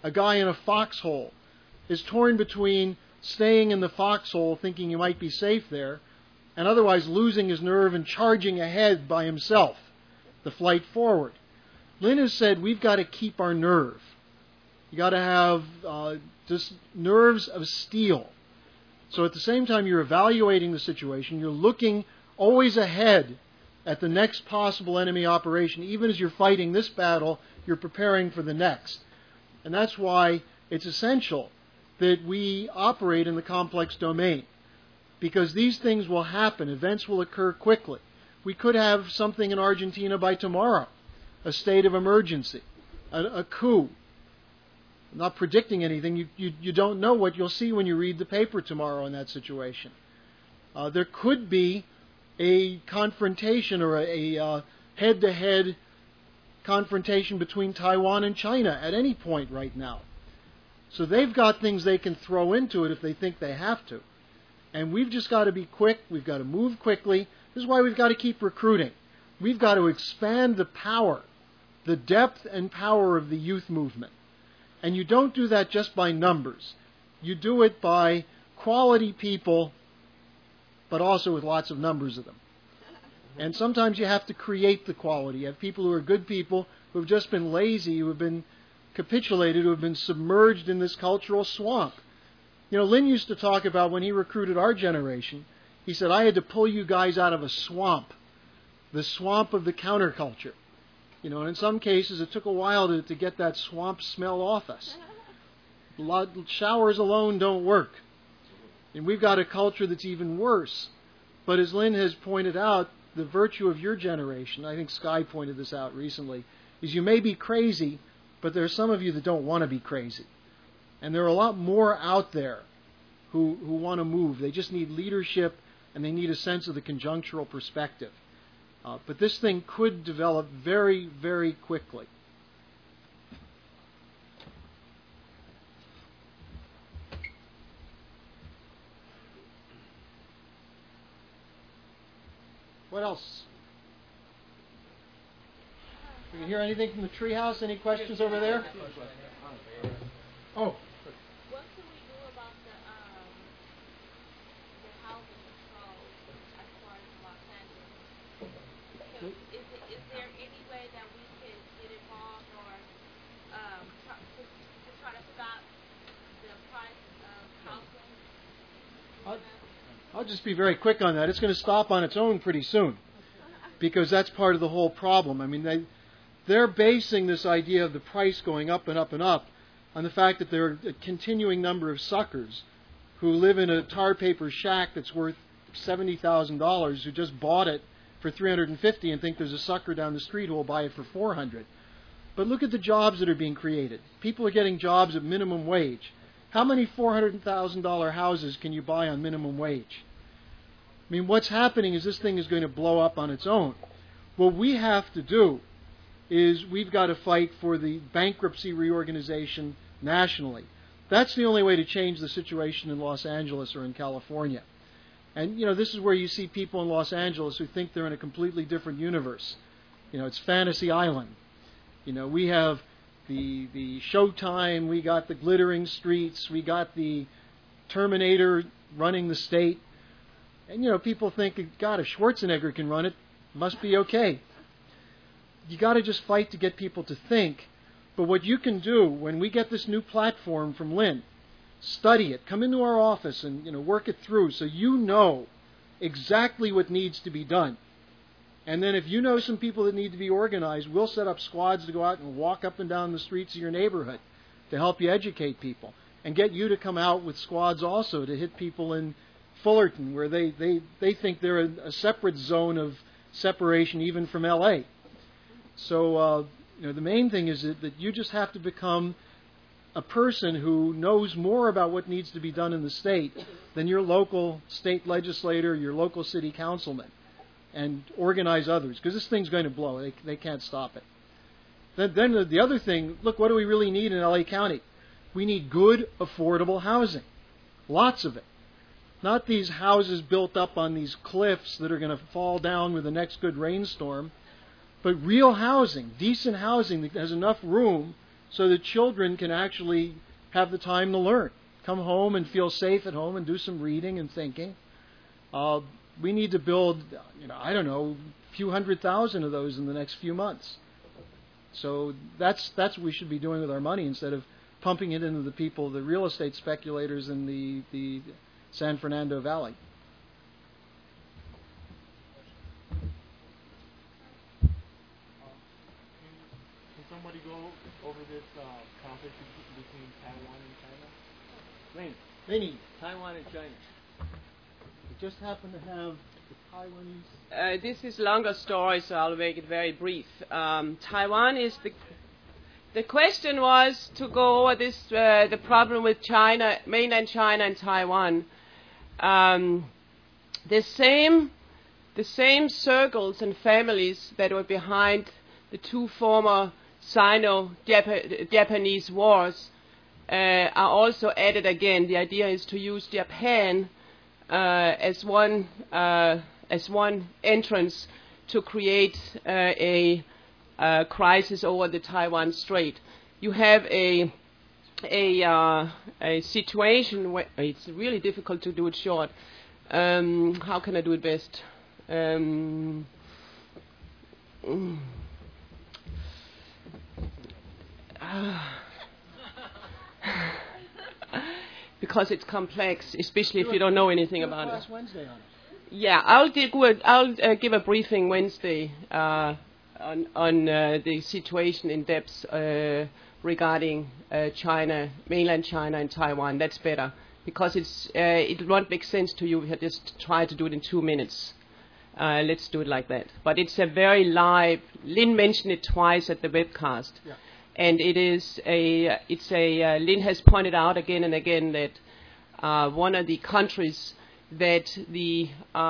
A guy in a foxhole is torn between staying in the foxhole thinking he might be safe there and otherwise losing his nerve and charging ahead by himself, the flight forward. Lynn has said we've got to keep our nerve. You got to have just nerves of steel. So at the same time you're evaluating the situation, you're looking always ahead at the next possible enemy operation. Even as you're fighting this battle, you're preparing for the next. And that's why it's essential that we operate in the complex domain, because these things will happen. Events will occur quickly. We could have something in Argentina by tomorrow, a state of emergency, a coup. I'm not predicting anything. You don't know what you'll see when you read the paper tomorrow in that situation. There could be a confrontation or a head-to-head confrontation between Taiwan and China at any point right now. So they've got things they can throw into it if they think they have to. And we've just got to be quick. We've got to move quickly. This is why we've got to keep recruiting. We've got to expand the power, the depth and power of the youth movement. And you don't do that just by numbers. You do it by quality people, but also with lots of numbers of them. And sometimes you have to create the quality. You have people who are good people who have just been lazy, who have been capitulated, who have been submerged in this cultural swamp. You know, Lynn used to talk about when he recruited our generation, he said, I had to pull you guys out of a swamp, the swamp of the counterculture. You know, and in some cases it took a while to get that swamp smell off us. Showers alone don't work. And we've got a culture that's even worse. But as Lynn has pointed out, the virtue of your generation, I think Sky pointed this out recently, is you may be crazy, but there are some of you that don't want to be crazy. And there are a lot more out there who want to move. They just need leadership, and they need a sense of the conjunctural perspective. But this thing could develop very, very quickly. What else? Did you hear anything from the treehouse? Any questions over there? Oh. What can we do about the housing control as far as Los Angeles? Is there any way that we can get involved or to try to stop the price of housing? I'll just be very quick on that. It's going to stop on its own pretty soon, because that's part of the whole problem. I mean, they're basing this idea of the price going up and up and up on the fact that there are a continuing number of suckers who live in a tar paper shack that's worth $70,000 who just bought it for $350 and think there's a sucker down the street who will buy it for $400. But look at the jobs that are being created. People are getting jobs at minimum wage. How many $400,000 houses can you buy on minimum wage? I mean, what's happening is this thing is going to blow up on its own. What we have to do is we've got to fight for the bankruptcy reorganization nationally. That's the only way to change the situation in Los Angeles or in California. And, you know, this is where you see people in Los Angeles who think they're in a completely different universe. You know, it's Fantasy Island. You know, we have the Showtime, we got the glittering streets, we got the Terminator running the state. And, you know, people think, God, if Schwarzenegger can run it, it must be okay. You got to just fight to get people to think. But what you can do when we get this new platform from Lynn, study it, come into our office and, you know, work it through so you know exactly what needs to be done. And then if you know some people that need to be organized, we'll set up squads to go out and walk up and down the streets of your neighborhood to help you educate people and get you to come out with squads also to hit people in Fullerton where they think they're a separate zone of separation even from L.A. So, you know, the main thing is that you just have to become a person who knows more about what needs to be done in the state than your local state legislator, your local city councilman, and organize others, because this thing's going to blow. They can't stop it. Then the other thing, look, what do we really need in L.A. County? We need good, affordable housing. Lots of it. Not these houses built up on these cliffs that are going to fall down with the next good rainstorm, but real housing, decent housing that has enough room so that children can actually have the time to learn, come home and feel safe at home and do some reading and thinking. We need to build, I don't know, a few 100,000 of those in the next few months. So that's what we should be doing with our money instead of pumping it into the people, the real estate speculators in the San Fernando Valley. Can somebody go over this conflict between Taiwan and China? Laney, Taiwan and China. we just happen to have the Taiwanese. This is longer story, so I'll make it very brief. Taiwan is the question was to go over this the problem with China, mainland China and Taiwan. The same circles and families that were behind the two former Sino-Japanese wars are also added again. The idea is to use Japan as one entrance to create a crisis over the Taiwan Strait. You have a situation where it's really difficult to do it short. How can I do it best? Because it's complex, especially if you don't know anything about it. Wednesday on it. Yeah, I'll give a briefing Wednesday on the situation in depth regarding China, mainland China and Taiwan. That's better because it won't make sense to you if you just try to do it in 2 minutes. Let's do it like that. But it's a very live. Lynn mentioned it twice at the webcast. Yeah. And Lynn has pointed out again and again that one of the countries that the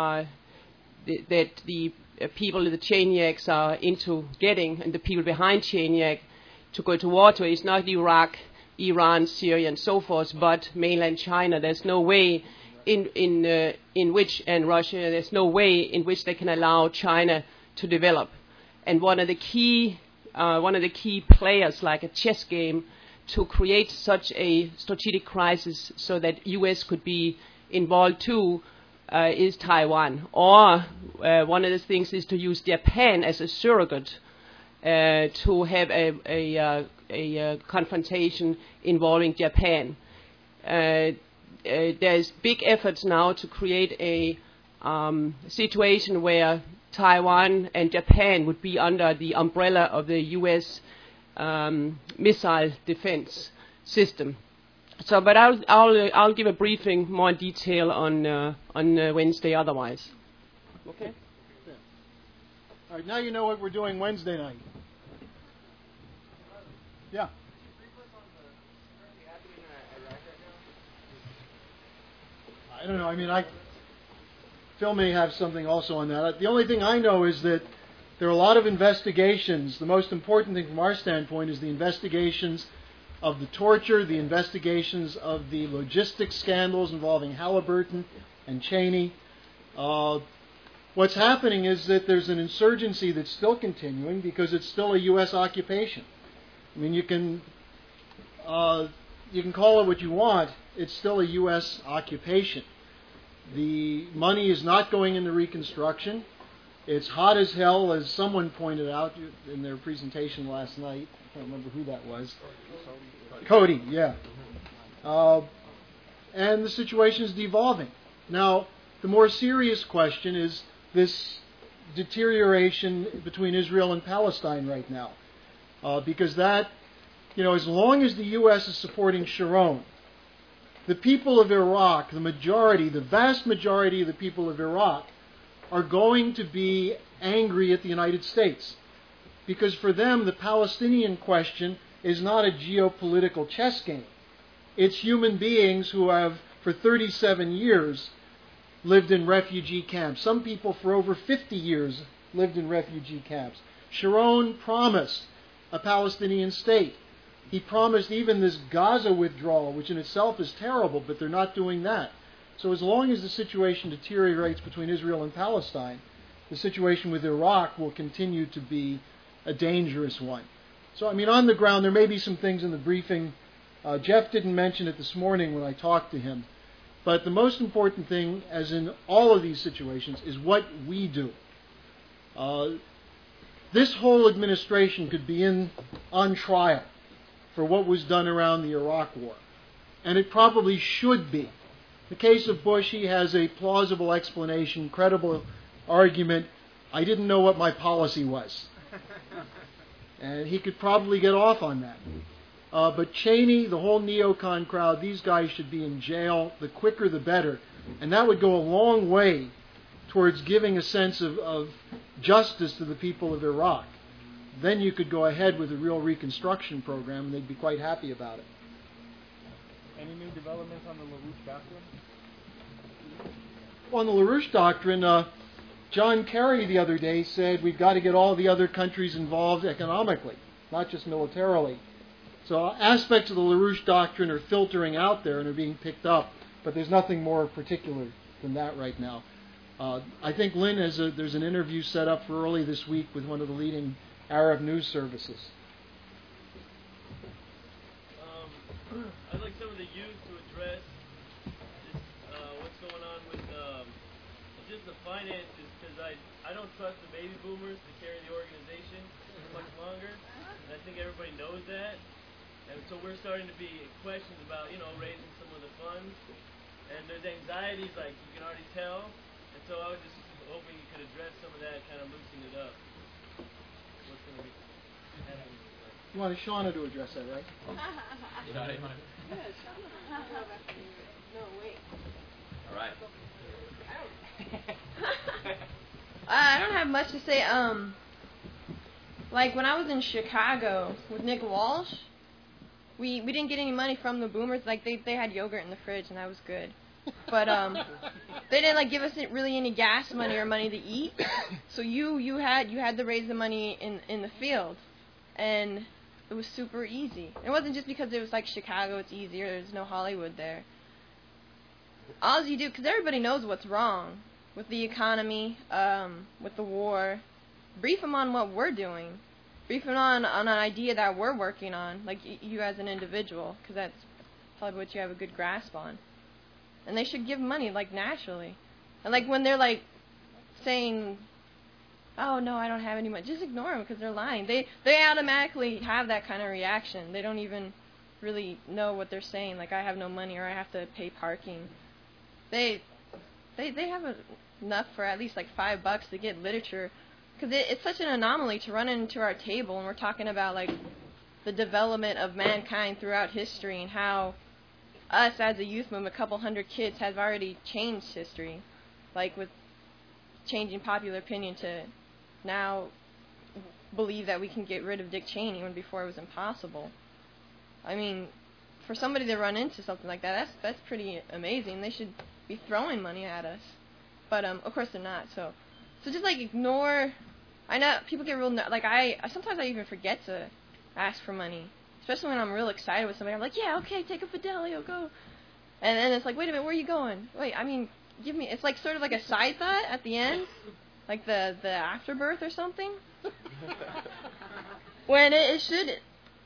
people, the Chainiacs, are into getting, and the people behind Chainiac to go to war to is not Iraq, Iran, Syria, and so forth, but mainland China. There's no way in which, and Russia, there's no way in which they can allow China to develop. And one of the key players, like a chess game, to create such a strategic crisis so that U.S. could be involved too, is Taiwan. Or one of the things is to use Japan as a surrogate to have a confrontation involving Japan. There's big efforts now to create a situation where Taiwan and Japan would be under the umbrella of the U.S. Missile defense system. So, but I'll give a briefing more in detail on Wednesday. Otherwise, okay. Yeah. All right. Now you know what we're doing Wednesday night. Yeah. I don't know. I mean, Phil may have something also on that. The only thing I know is that there are a lot of investigations. The most important thing from our standpoint is the investigations of the torture, the investigations of the logistics scandals involving Halliburton and Cheney. What's happening is that there's an insurgency that's still continuing because it's still a U.S. occupation. I mean, you can call it what you want. It's still a U.S. occupation. The money is not going into reconstruction. It's hot as hell, as someone pointed out in their presentation last night. I can't remember who that was. Cody, yeah. And the situation is devolving. Now, the more serious question is this deterioration between Israel and Palestine right now. Because that, as long as the U.S. is supporting Sharon, the people of Iraq, the vast majority of the people of Iraq, are going to be angry at the United States. Because for them, the Palestinian question is not a geopolitical chess game. It's human beings who have, for 37 years, lived in refugee camps. Some people for over 50 years lived in refugee camps. Sharon promised a Palestinian state. He promised even this Gaza withdrawal, which in itself is terrible, but they're not doing that. So as long as the situation deteriorates between Israel and Palestine, the situation with Iraq will continue to be a dangerous one. So, I mean, on the ground, there may be some things in the briefing. Jeff didn't mention it this morning when I talked to him. But the most important thing, as in all of these situations, is what we do. This whole administration could be on trial for what was done around the Iraq War. And it probably should be. In the case of Bush, he has a plausible explanation, credible argument. I didn't know what my policy was. And he could probably get off on that. But Cheney, the whole neocon crowd, these guys should be in jail. The quicker the better. And that would go a long way towards giving a sense of justice to the people of Iraq. Then you could go ahead with a real reconstruction program, and they'd be quite happy about it. Any new developments on the LaRouche Doctrine? Well, on the LaRouche Doctrine, John Kerry the other day said we've got to get all the other countries involved economically, not just militarily. So aspects of the LaRouche Doctrine are filtering out there and are being picked up, but there's nothing more particular than that right now. I think Lynn there's an interview set up for early this week with one of the leading Arab news services. I'd like some of the youth to address this, what's going on with just the finances, because I don't trust the baby boomers to carry the organization much longer, and I think everybody knows that. And so we're starting to be questions about, raising some of the funds, and there's anxieties, like you can already tell. And so I was just hoping you could address some of that, kind of loosen it up. What's going to be happening? You wanted Shauna to address that, right? No, wait. All right. I don't have much to say. Like when I was in Chicago with Nick Walsh, we didn't get any money from the boomers. Like they had yogurt in the fridge and that was good. But they didn't give us really any gas money or money to eat. So you had to raise the money in the field, and it was super easy. It wasn't just because it was like Chicago, it's easier. There's no Hollywood there. All you do, because everybody knows what's wrong with the economy, with the war. Brief them on what we're doing. Brief them on an idea that we're working on, like you as an individual, because that's probably what you have a good grasp on. And they should give money, naturally. And, when they're, saying, oh, no, I don't have any money, just ignore them because they're lying. They automatically have that kind of reaction. They don't even really know what they're saying, I have no money or I have to pay parking. They have enough for at least, $5 to get literature. Because it's such an anomaly to run into our table and we're talking about, the development of mankind throughout history and how us as a youth movement, a couple hundred kids, have already changed history, with changing popular opinion to now believe that we can get rid of Dick Cheney when before it was impossible. I mean, for somebody to run into something like that, that's pretty amazing. They should be throwing money at us, but of course they're not. So just ignore. I know people get real sometimes I even forget to ask for money. Especially when I'm real excited with somebody. I'm like, yeah, okay, take a Fidelio, go. And then it's wait a minute, where are you going? Wait, give me, it's sort of a side thought at the end. The afterbirth or something. When it should,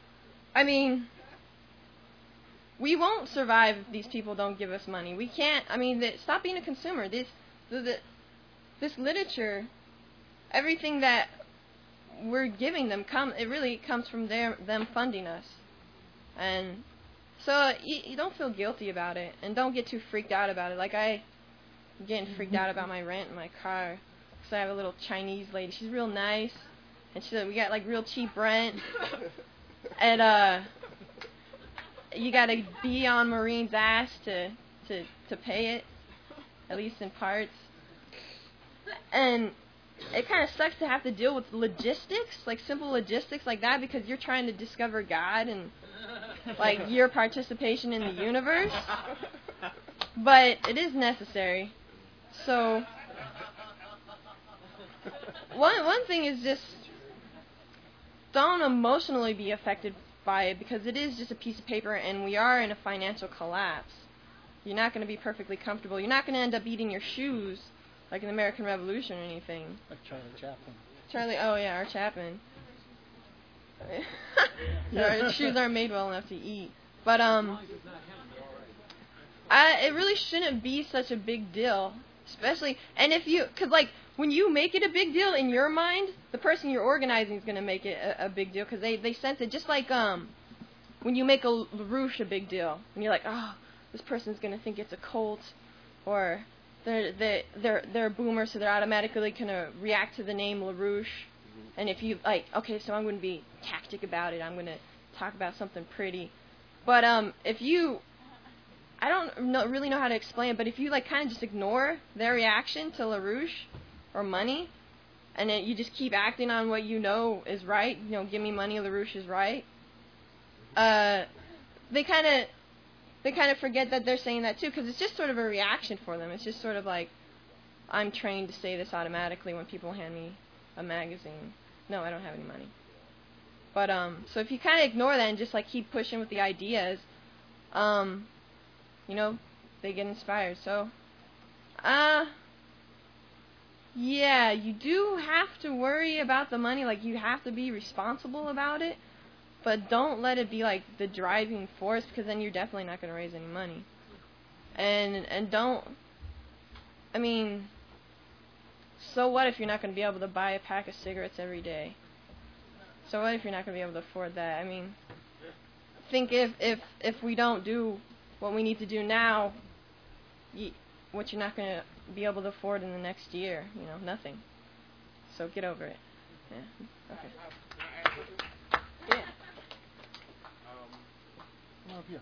we won't survive if these people don't give us money. We can't, stop being a consumer. This literature, everything that we're giving them, it really comes from them funding us. And so you don't feel guilty about it, and don't get too freaked out about it. I'm getting freaked out about my rent in my car, because I have a little Chinese lady. She's real nice, and we got real cheap rent, and you got to be on Maureen's ass to pay it, at least in parts. And it kind of sucks to have to deal with logistics, simple logistics like that, because you're trying to discover God and your participation in the universe. But it is necessary. So one thing is just don't emotionally be affected by it, because it is just a piece of paper and we are in a financial collapse. You're not going to be perfectly comfortable. You're not going to end up eating your shoes like in the American Revolution or anything. Like Charlie Chaplin. Oh yeah, our Chaplin. Sorry, shoes aren't made well enough to eat. But it really shouldn't be such a big deal, especially, and because like when you make it a big deal in your mind, the person you're organizing is gonna make it a big deal because they sense it. Just like when you make a LaRouche a big deal, and you're like, oh, this person's gonna think it's a cult, or they're a boomer, so they're automatically gonna react to the name LaRouche. And if you like, okay, so I'm gonna be tactic about it. I'm gonna talk about something pretty. But if you, I don't really know how to explain it, but if you like kind of just ignore their reaction to LaRouche or money, and then you just keep acting on what you know is right, give me money, LaRouche is right. They kind of forget that they're saying that too, because it's just sort of a reaction for them. It's just sort of like, I'm trained to say this automatically when people hand me a magazine. No, I don't have any money. But so if you kind of ignore that and just like keep pushing with the ideas, they get inspired. So, yeah, you do have to worry about the money. Like, you have to be responsible about it. But don't let it be like the driving force, because then you're definitely not going to raise any money. And don't, so what if you're not going to be able to buy a pack of cigarettes every day? So what if you're not going to be able to afford that? Think if we don't do what we need to do now, what you're not going to be able to afford in the next year, nothing. So get over it. Yeah. Okay. Yeah. Yeah.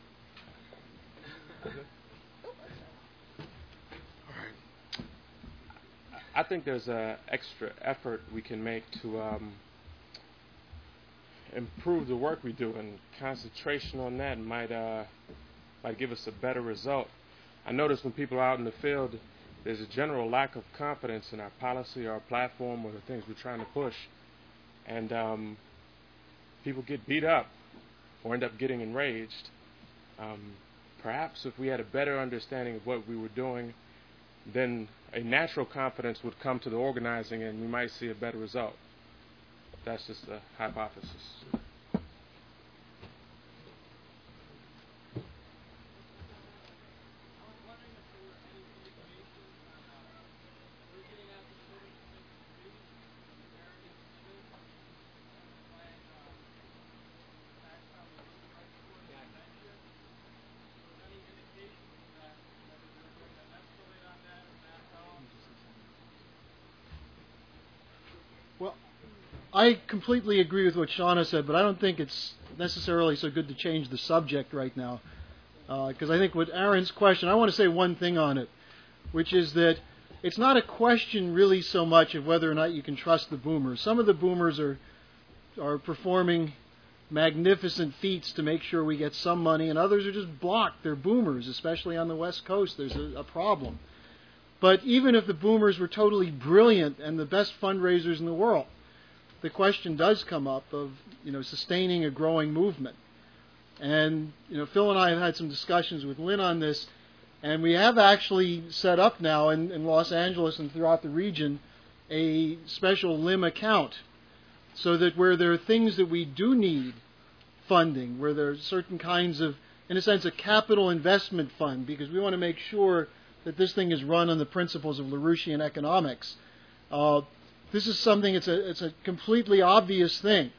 I think there's an extra effort we can make to improve the work we do, and concentration on that might give us a better result. I notice when people are out in the field, there's a general lack of confidence in our policy, our platform, or the things we're trying to push, and people get beat up or end up getting enraged. Perhaps if we had a better understanding of what we were doing, then a natural confidence would come to the organizing, and we might see a better result. That's just a hypothesis. I completely agree with what Shauna said, but I don't think it's necessarily so good to change the subject right now. Because I think with Aaron's question, I want to say one thing on it, which is that it's not a question really so much of whether or not you can trust the boomers. Some of the boomers are performing magnificent feats to make sure we get some money, and others are just blocked. They're boomers, especially on the West Coast. There's a problem. But even if the boomers were totally brilliant and the best fundraisers in the world, the question does come up of, sustaining a growing movement. And, Phil and I have had some discussions with Lynn on this, and we have actually set up now in Los Angeles and throughout the region a special LIM account, so that where there are things that we do need funding, where there are certain kinds of, in a sense, a capital investment fund, because we want to make sure that this thing is run on the principles of LaRouchian economics. This is something, it's a completely obvious thing.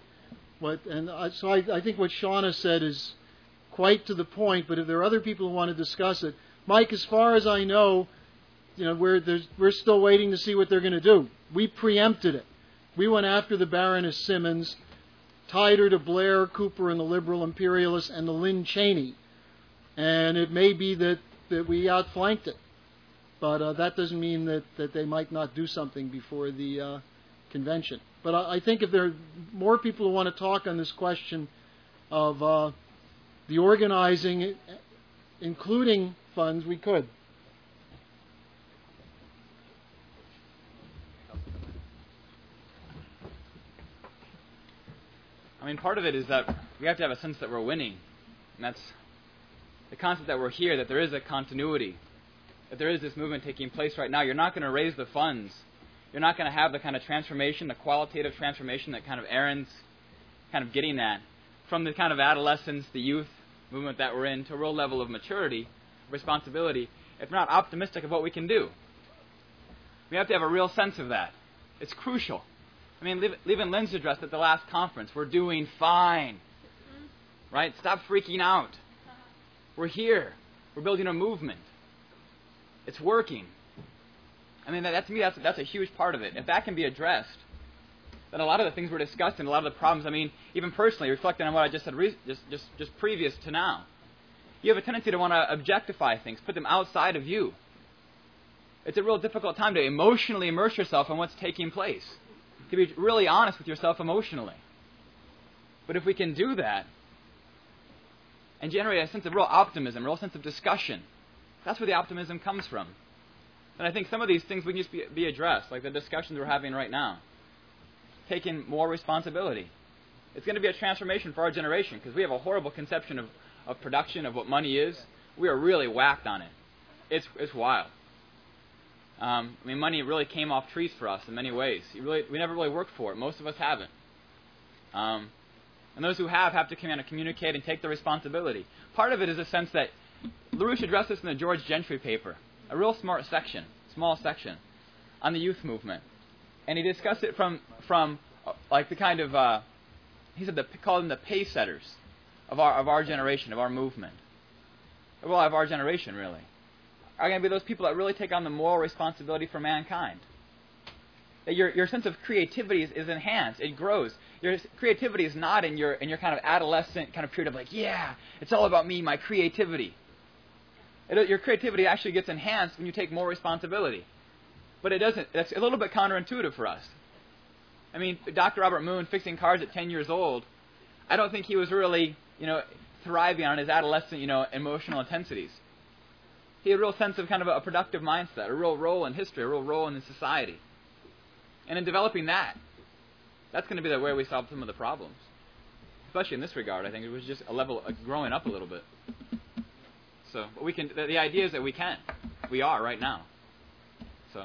So I think what Shauna said is quite to the point, but if there are other people who want to discuss it, Mike, as far as I know, we're still waiting to see what they're going to do. We preempted it. We went after the Baroness Simmons, tied her to Blair, Cooper, and the liberal imperialists, and the Lynn Cheney. And it may be that we outflanked it. But that doesn't mean that they might not do something before the convention. But I think if there are more people who want to talk on this question of the organizing, including funds, we could. Part of it is that we have to have a sense that we're winning. And that's the concept that we're here, that there is a continuity. If there is this movement taking place right now, you're not going to raise the funds. You're not going to have the kind of transformation, the qualitative transformation that kind of Aaron's kind of getting that from the kind of adolescence, the youth movement that we're in, to a real level of maturity, responsibility, if we're not optimistic of what we can do. We have to have a real sense of that. It's crucial. I mean, leaving Lynn's address at the last conference, we're doing fine. Right? Stop freaking out. We're here. We're building a movement. It's working. I mean, that to me, that's a huge part of it. If that can be addressed, then a lot of the things we're discussing, a lot of the problems, I mean, even personally, reflecting on what I just said just previous to now, you have a tendency to want to objectify things, put them outside of you. It's a real difficult time to emotionally immerse yourself in what's taking place, to be really honest with yourself emotionally. But if we can do that and generate a sense of real optimism, a real sense of discussion, that's where the optimism comes from. And I think some of these things we can just be addressed, like the discussions we're having right now. Taking more responsibility. It's going to be a transformation for our generation, because we have a horrible conception of production, of what money is. We are really whacked on it. It's wild. I mean, money really came off trees for us in many ways. We never really worked for it. Most of us haven't. And those who have to kind of communicate and take the responsibility. Part of it is a sense that LaRouche addressed this in the George Gentry paper, a real small section on the youth movement. And he discussed it from like the kind of, he said, called them the pace setters of our generation, of our movement. Well, of our generation, really. Are going to be those people that really take on the moral responsibility for mankind. That your sense of creativity is enhanced, it grows. Your creativity is not in your kind of adolescent kind of period of like, yeah, it's all about me, my creativity. Your creativity actually gets enhanced when you take more responsibility. But it doesn't. That's a little bit counterintuitive for us. I mean, Dr. Robert Moon, fixing cars at 10 years old, I don't think he was really, thriving on his adolescent, emotional intensities. He had a real sense of kind of a productive mindset, a real role in history, a real role in society. And in developing that, that's going to be the way we solve some of the problems. Especially in this regard, I think it was just a level of growing up a little bit. So but we can. The idea is that we can. We are right now. So.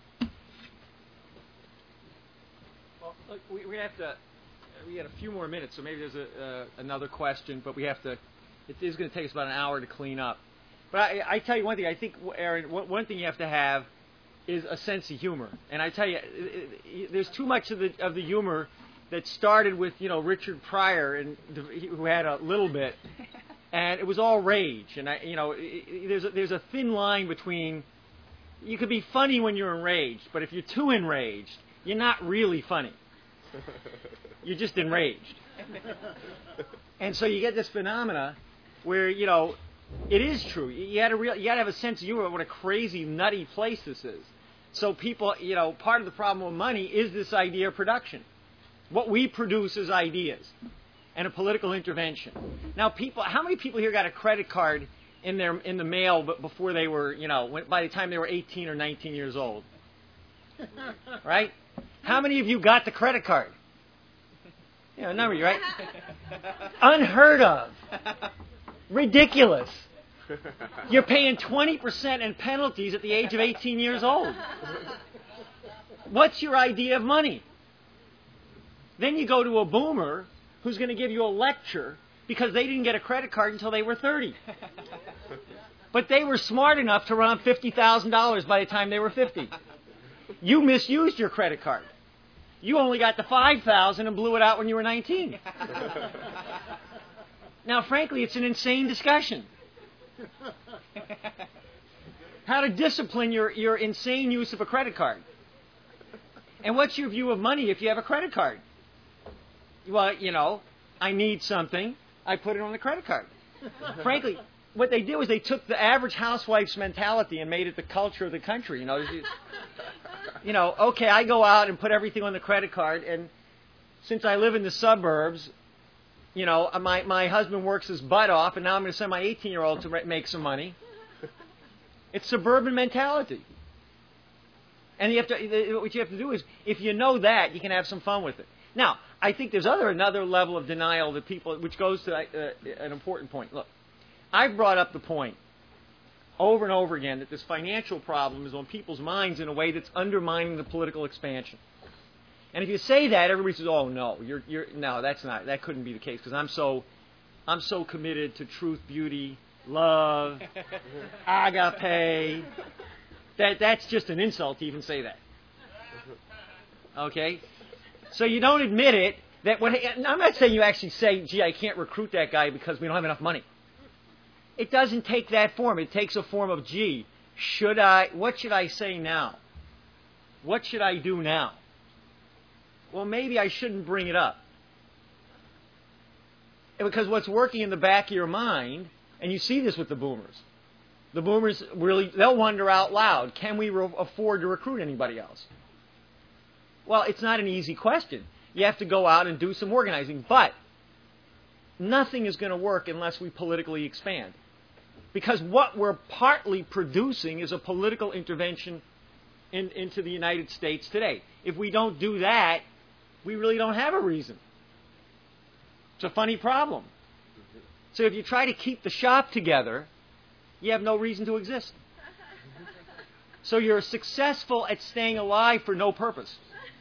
Well, look, we have to. We had a few more minutes, so maybe there's another question, but we have to. It is going to take us about an hour to clean up. But I tell you one thing. I think, Aaron, one thing you have to have is a sense of humor. And I tell you, there's too much of the humor that started with Richard Pryor, and who had a little bit, and it was all rage. And there's a thin line between. You could be funny when you're enraged, but if you're too enraged, you're not really funny. You're just enraged. And so you get this phenomena where it is true. You got to have a sense of humor of what a crazy, nutty place this is. So people, part of the problem with money is this idea of production. What we produce is ideas and a political intervention. Now, how many people here got a credit card in the mail before they were, by the time they were 18 or 19 years old? Right? How many of you got the credit card? A number of you, right? Unheard of. Ridiculous. You're paying 20% in penalties at the age of 18 years old. What's your idea of money? Then you go to a boomer who's going to give you a lecture because they didn't get a credit card until they were 30. But they were smart enough to run $50,000 by the time they were 50. You misused your credit card. You only got the $5,000 and blew it out when you were 19. Now, frankly, it's an insane discussion. How to discipline your insane use of a credit card. And what's your view of money if you have a credit card? Well, I need something. I put it on the credit card. Frankly, what they did was they took the average housewife's mentality and made it the culture of the country. Okay, I go out and put everything on the credit card, and since I live in the suburbs, my husband works his butt off, and now I'm going to send my 18-year-old to make some money. It's suburban mentality. And what you have to do is, if you know that, you can have some fun with it. Now, I think there's another level of denial that people, which goes to an important point. Look, I've brought up the point over and over again that this financial problem is on people's minds in a way that's undermining the political expansion. And if you say that, everybody says, "Oh no, no, that couldn't be the case because I'm so committed to truth, beauty, love, agape." That's just an insult to even say that. Okay, so you don't admit it. I'm not saying you actually say, "Gee, I can't recruit that guy because we don't have enough money." It doesn't take that form. It takes a form of, "Gee, what should I say now? What should I do now? Well, maybe I shouldn't bring it up." Because what's working in the back of your mind, and you see this with the boomers really, they'll wonder out loud, can we afford to recruit anybody else? Well, it's not an easy question. You have to go out and do some organizing, but nothing is going to work unless we politically expand. Because what we're partly producing is a political intervention into the United States today. If we don't do that, we really don't have a reason. It's a funny problem. So if you try to keep the shop together, you have no reason to exist. So you're successful at staying alive for no purpose.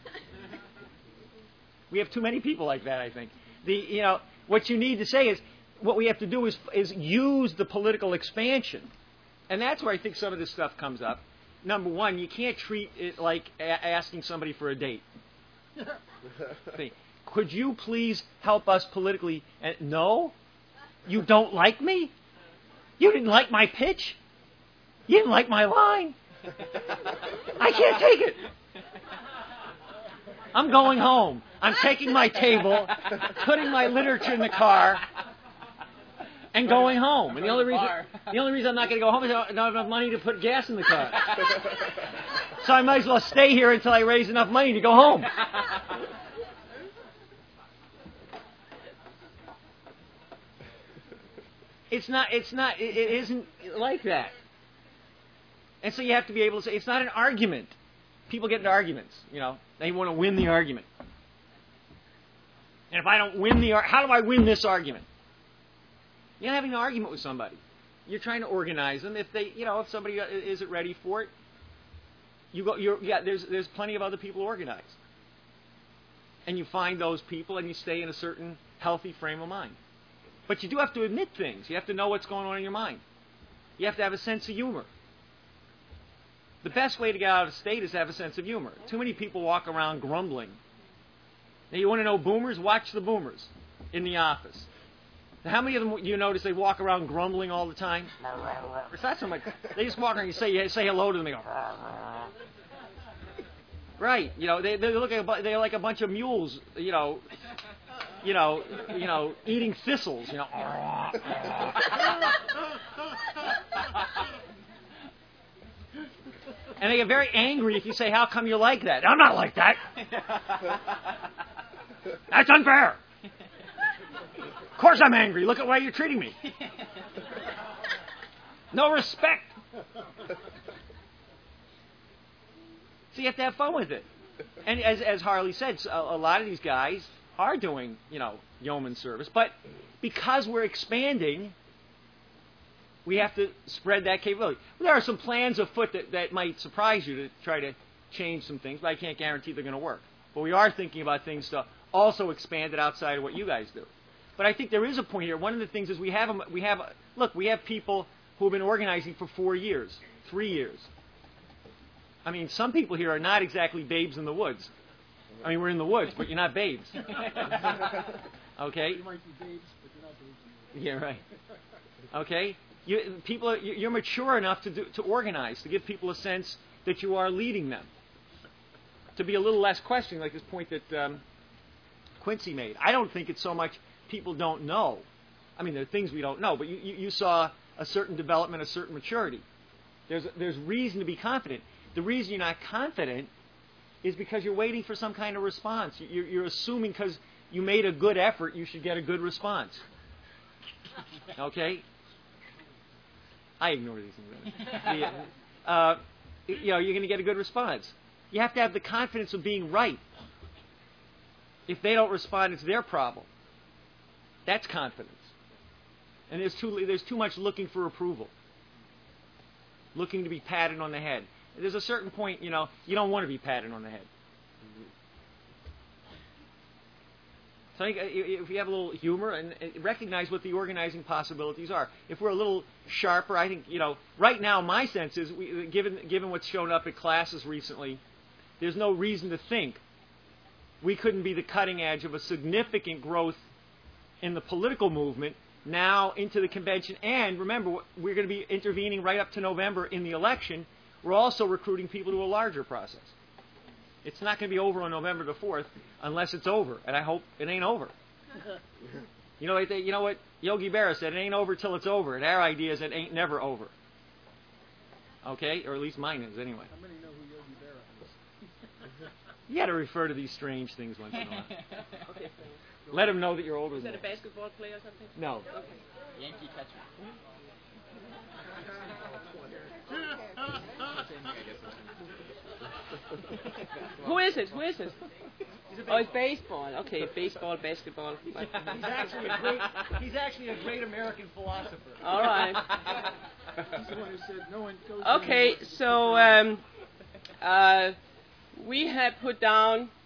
We have too many people like that, I think. What you need to say is, what we have to do is use the political expansion. And that's where I think some of this stuff comes up. Number one, you can't treat it like asking somebody for a date. Could you please help us politically? No? You don't like me? You didn't like my pitch? You didn't like my line? I can't take it. I'm going home. I'm taking my table, putting my literature in the car, and going home. And the only reason I'm not going to go home is I don't have enough money to put gas in the car. So I might as well stay here until I raise enough money to go home. It isn't like that. And so you have to be able to say, it's not an argument. People get into arguments, They want to win the argument. And if I don't win how do I win this argument? You're not having an argument with somebody. You're trying to organize them. If if somebody isn't ready for it, there's plenty of other people organized. And you find those people and you stay in a certain healthy frame of mind. But you do have to admit things. You have to know what's going on in your mind. You have to have a sense of humor. The best way to get out of a state is to have a sense of humor. Too many people walk around grumbling. Now, you want to know boomers? Watch the boomers in the office. Now, how many of them you notice they walk around grumbling all the time? It's not so much. They just walk around and you say hello to them. They go, right? They're like a bunch of mules. Eating thistles. And they get very angry if you say, "How come you're like that?" "I'm not like that. That's unfair. Of course I'm angry. Look at the way you're treating me. No respect." So you have to have fun with it. And as Harley said, a lot of these guys are doing, yeoman service. But because we're expanding, we have to spread that capability. There are some plans afoot that might surprise you to try to change some things, but I can't guarantee they're going to work. But we are thinking about things to also expand it outside of what you guys do. But I think there is a point here. One of the things is we have people who have been organizing for 4 years, 3 years. I mean, some people here are not exactly babes in the woods. I mean, we're in the woods, but you're not babes. Okay? You might be babes, but you're not babes in the woods. Yeah, right. Okay? You're mature enough to organize, to give people a sense that you are leading them. To be a little less questioning, like this point that Quincy made. I don't think it's so much people don't know. I mean, there are things we don't know, but you saw a certain development, a certain maturity. There's reason to be confident. The reason you're not confident is because you're waiting for some kind of response. You're assuming because you made a good effort, you should get a good response. Okay? I ignore these things. You're going to get a good response. You have to have the confidence of being right. If they don't respond, it's their problem. That's confidence. And there's too much looking for approval. Looking to be patted on the head. There's a certain point, you don't want to be patted on the head. So I think if you have a little humor and recognize what the organizing possibilities are. If we're a little sharper, I think, right now my sense is, given what's shown up at classes recently, there's no reason to think we couldn't be the cutting edge of a significant growth in the political movement now into the convention. And remember, we're going to be intervening right up to November in the election. We're also recruiting people to a larger process. It's not going to be over on November the 4th unless it's over, and I hope it ain't over. You know what Yogi Berra said, it ain't over till it's over, and our idea is it ain't never over. Okay? Or at least mine is, anyway. How many know who Yogi Berra is? You got to refer to these strange things once in a while. Let them know that you're older Is than that a them. basketball player or something? No. Okay. Yankee catcher. Who is it? Oh, it's baseball. Okay, baseball, basketball. He's actually a great American philosopher. All right. He's the one who said no one goes Okay, anywhere. so we have put down